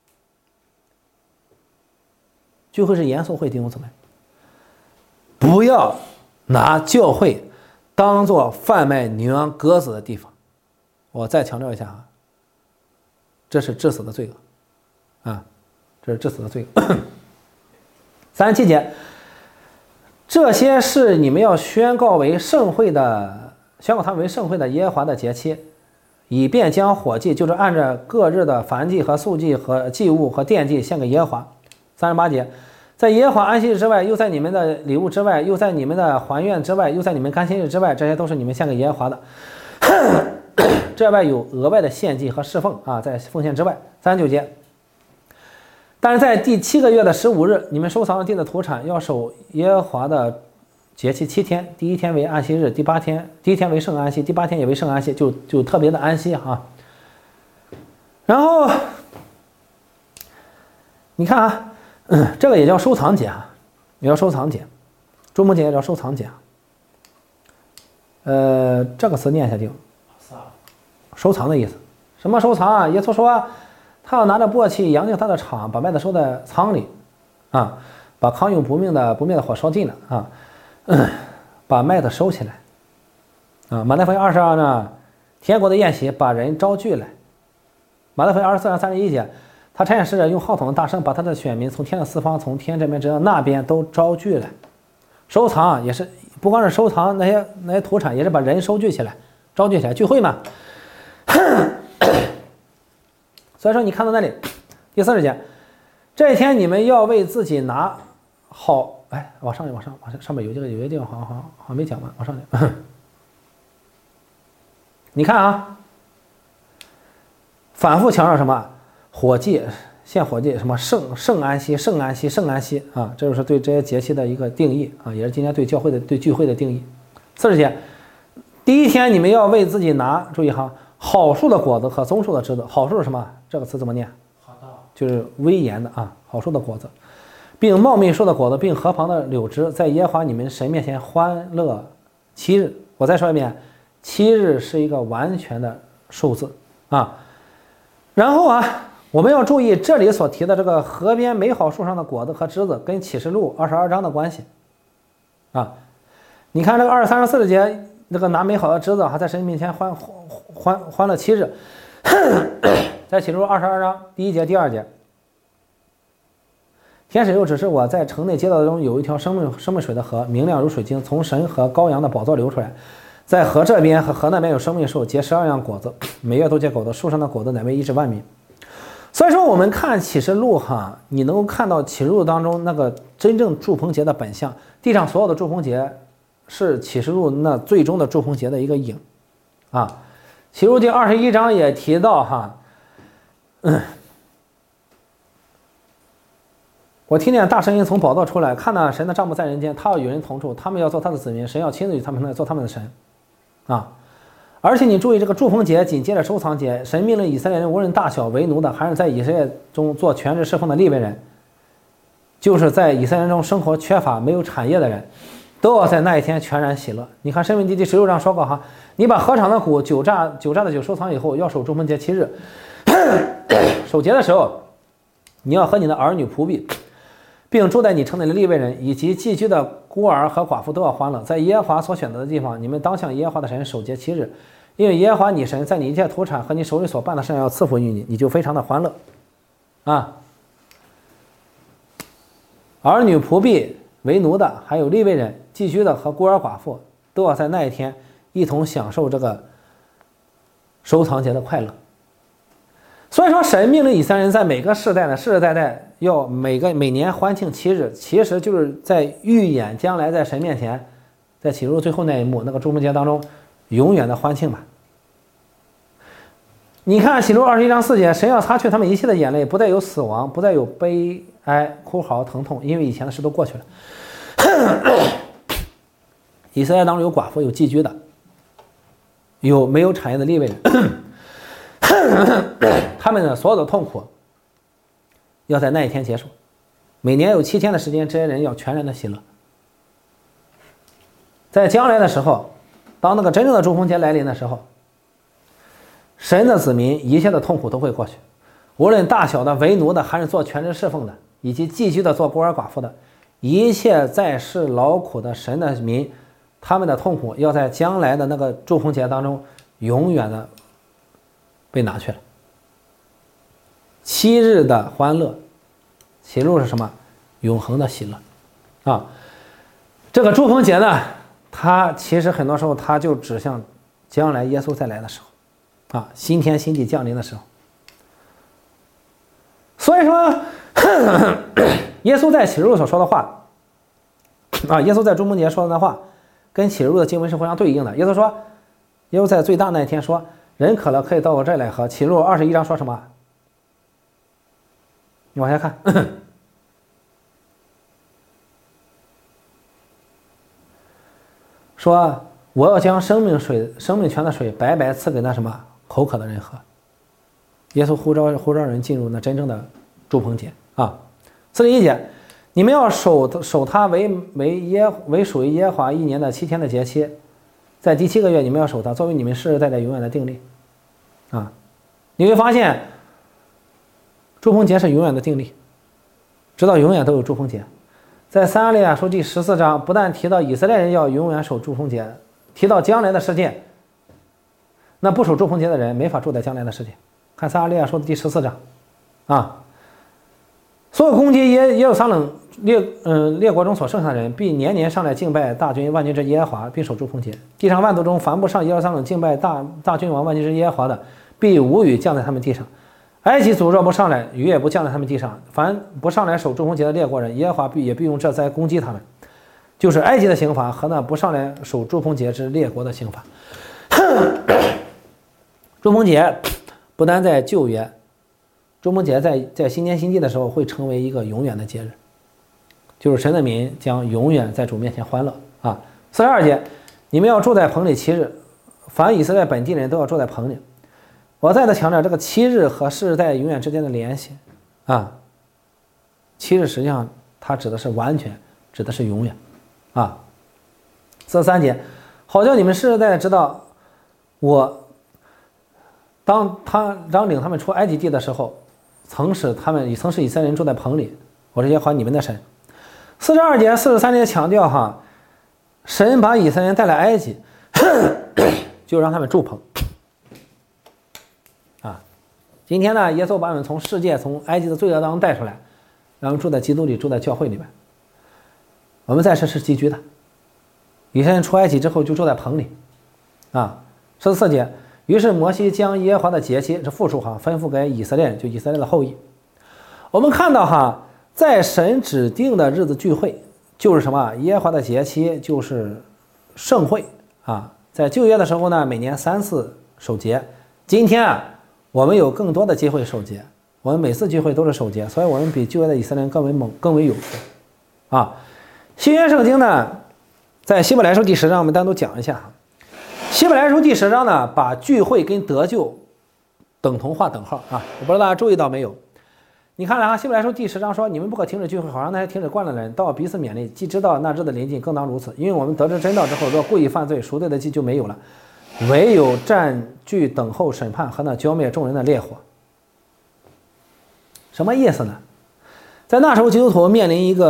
聚会是严肃会，弟兄姊妹，不要拿教会当做贩卖牛羊鸽子的地方。我再强调一下啊，这是致死的罪恶啊，这是致死的罪恶。37节，这些是你们要宣告为圣会的，宣告他们为圣会的耶和华的节期，以便将火祭，就是按照各日的燔祭和素祭和祭物和奠祭献给耶和华。38节，在耶和华安息日之外，又在你们的礼物之外，又在你们的还愿之外，又在你们甘心日之外，这些都是你们献给耶和华的。这外有额外的献祭和侍奉啊，在奉献之外。39节，但是在第7个月的15日，你们收藏地的土产要守耶和华的节期7天，第1天为安息日，第一天为圣安息，第8天也为圣安息，就特别的安息啊。然后你看啊，这个也叫收藏节啊，也叫收藏节，周末节也叫收藏节啊。这个词念一下就收藏的意思。什么收藏啊？耶稣说他要拿着簸箕扬进他的场，把麦子收在仓里啊，把糠用不灭的火烧尽了啊，把麦子收起来啊。马太福音22呢，天国的宴席把人招聚来。马太福音24章31节，他差遣使者用号筒的大声，把他的选民从天的四方，从天这边直到那边都招聚来。收藏也是不光是收藏那些土产，也是把人收聚起来，招聚起来聚会嘛。所以说你看到那里第40节，这一天你们要为自己拿好，哎，往上面有些地方好像没讲完，往上点。你看啊，反复强调什么火祭、献火祭，什么圣安息啊，这就是对这些节期的一个定义啊，也是今天对教会的对聚会的定义。40节， 第一天你们要为自己拿，注意哈，好树的果子和棕树的枝子。好树是什么？这个词怎么念？就是威严的啊，好树的果子，并茂密树的果子，并河旁的柳枝，在耶和华你们神面前欢乐7日。我再说一遍，7日是一个完全的数字啊。然后啊，我们要注意这里所提的这个河边美好树上的果子和枝子，跟启示录22章的关系啊。你看这个2、3、4节，那个拿美好的枝子，还在神面前欢乐7日。在启示录22章第1节、第2节，天使又指示我在城内街道中有一条生命水的河，明亮如水晶，从神和羔羊的宝座流出来。在河这边和河那边有生命树，结12样果子，每月都结果子，树上的果子乃为医治万民。所以说我们看启示录哈，你能够看到启示录当中那个真正祝棚节的本相，地上所有的祝棚节是启示录那最终的祝棚节的一个影啊。启示录第21章也提到哈，我听见大声音从宝座出来，看到神的帐幕在人间，他要与人同住，他们要做他的子民，神要亲自与他们同在，做他们的神啊。而且你注意这个祝棚节紧接着收藏节，神命令以色列人无论大小，为奴的还是在以色列中做全职侍奉的利未人，就是在以色列人中生活缺乏没有产业的人，都要在那一天全然喜乐。你看申命记第16章说过哈，你把禾场的谷、酒榨的酒收藏以后，要守祝棚节7日。守节的时候，你要和你的儿女仆婢，并住在你城里的利未人以及寄居的孤儿和寡妇都要欢乐。在耶和华所选择的地方，你们当向耶和华的神守节7日，因为耶和华你神在你一切土产和你手里所办的事要赐福于你，你就非常的欢乐啊。儿女仆婢、为奴的，还有利未人、寄居的和孤儿寡妇，都要在那一天一同享受这个收藏节的快乐。所以说神命令以色列人在每个世代呢，世世代代要每年欢庆7日，其实就是在预演将来在神面前，在启示录最后那一幕那个祝棚节当中永远的欢庆吧。你看启示录21章4节，神要擦去他们一切的眼泪，不再有死亡，不再有悲哀、哭嚎、疼痛，因为以前的事都过去了。以色列当中有寡妇，有寄居的，有没有产业的利未人，他们的所有的痛苦要在那一天结束。每年有7天的时间，这些人要全然的喜乐。在将来的时候，当那个真正的祝棚节来临的时候，神的子民一切的痛苦都会过去，无论大小的、为奴的，还是做全职侍奉的，以及寄居的、做孤儿寡妇的，一切在世劳苦的神的民，他们的痛苦要在将来的那个祝棚节当中永远的被拿去了。7日的欢乐，启示录是什么？永恒的喜乐啊！这个祝棚节呢，它其实很多时候它就指向将来耶稣再来的时候啊，新天新地降临的时候。所以说耶稣在启示录所说的话啊，耶稣在祝棚节说的那话跟启示录的经文是互相对应的。耶稣说，耶稣在最大那一天说，人渴了可以到我这里来喝。启示录21章说什么？你往下看说我要将生命泉的水白白赐给那什么口渴的人喝。耶稣呼召人进入那真正的祝棚节啊。41节，你们要守它为属于耶和华1年的7天的节期，在第7个月你们要守它，作为你们世世代代永远的定例啊。你会发现祝棚节是永远的定例，直到永远都有祝棚节。在撒迦利亚书第14章，不但提到以色列人要永远守祝棚节，提到将来的世界，那不守祝棚节的人没法住在将来的世界。看撒迦利亚书的第14章啊，所有攻击耶路撒冷列国中所剩下的人，必年年上来敬拜大军万军之耶和华，并守祝棚节。地上万族中凡不上耶路撒冷敬拜大君王万军之耶和华的，必无雨降在他们地上。埃及族若不上来，雨也不降在他们地上。凡不上来守祝棚节的列国人，耶和华也必用这灾攻击他们，就是埃及的刑罚和那不上来守祝棚节之列国的刑罚。祝棚节不单在旧约，祝棚节在新年新地的时候会成为一个永远的节日，就是神的民将永远在主面前欢乐啊。42节，你们要住在棚里7日， 凡以色列本地人都要住在棚里。我再次强调，这个7日和世代永远之间的联系啊，7日实际上它指的是完全，指的是永远啊。43节，好叫你们世代知道，我当领他们出埃及地的时候，曾使以色列人住在棚里，我是耶和华你们的神。42节、43节强调哈，神把以色列人带来埃及，就让他们住棚啊。今天呢，耶稣把我们从世界、从埃及的罪恶当中带出来，让我们住在基督里，住在教会里面。我们在世是寄居的，以色列人出埃及之后就住在棚里啊。14节，于是摩西将耶和华的节期，这复数哈，吩咐给以色列人，就以色列的后裔。我们看到哈，在神指定的日子聚会，就是什么？耶和华的节期就是盛会啊。在旧约的时候呢，每年3次守节。今天啊，我们有更多的机会守节，我们每次聚会都是守节，所以我们比旧约的以色列人更为猛，更为有福啊。新约圣经呢，在希伯来书第10章，我们单独讲一下。希伯来书第10章呢，把聚会跟得救等同画等号啊。我不知道大家注意到没有？你看了啊，希伯来书第10章说：“你们不可停止聚会，好让那些停止惯了的人，倒彼此勉励，既知道那日子临近，更当如此。因为我们得知真道之后，若故意犯罪，赎罪的祭就没有了，唯有占据等候审判和那浇灭众人的烈火。”什么意思呢？在那时候，基督徒面临一个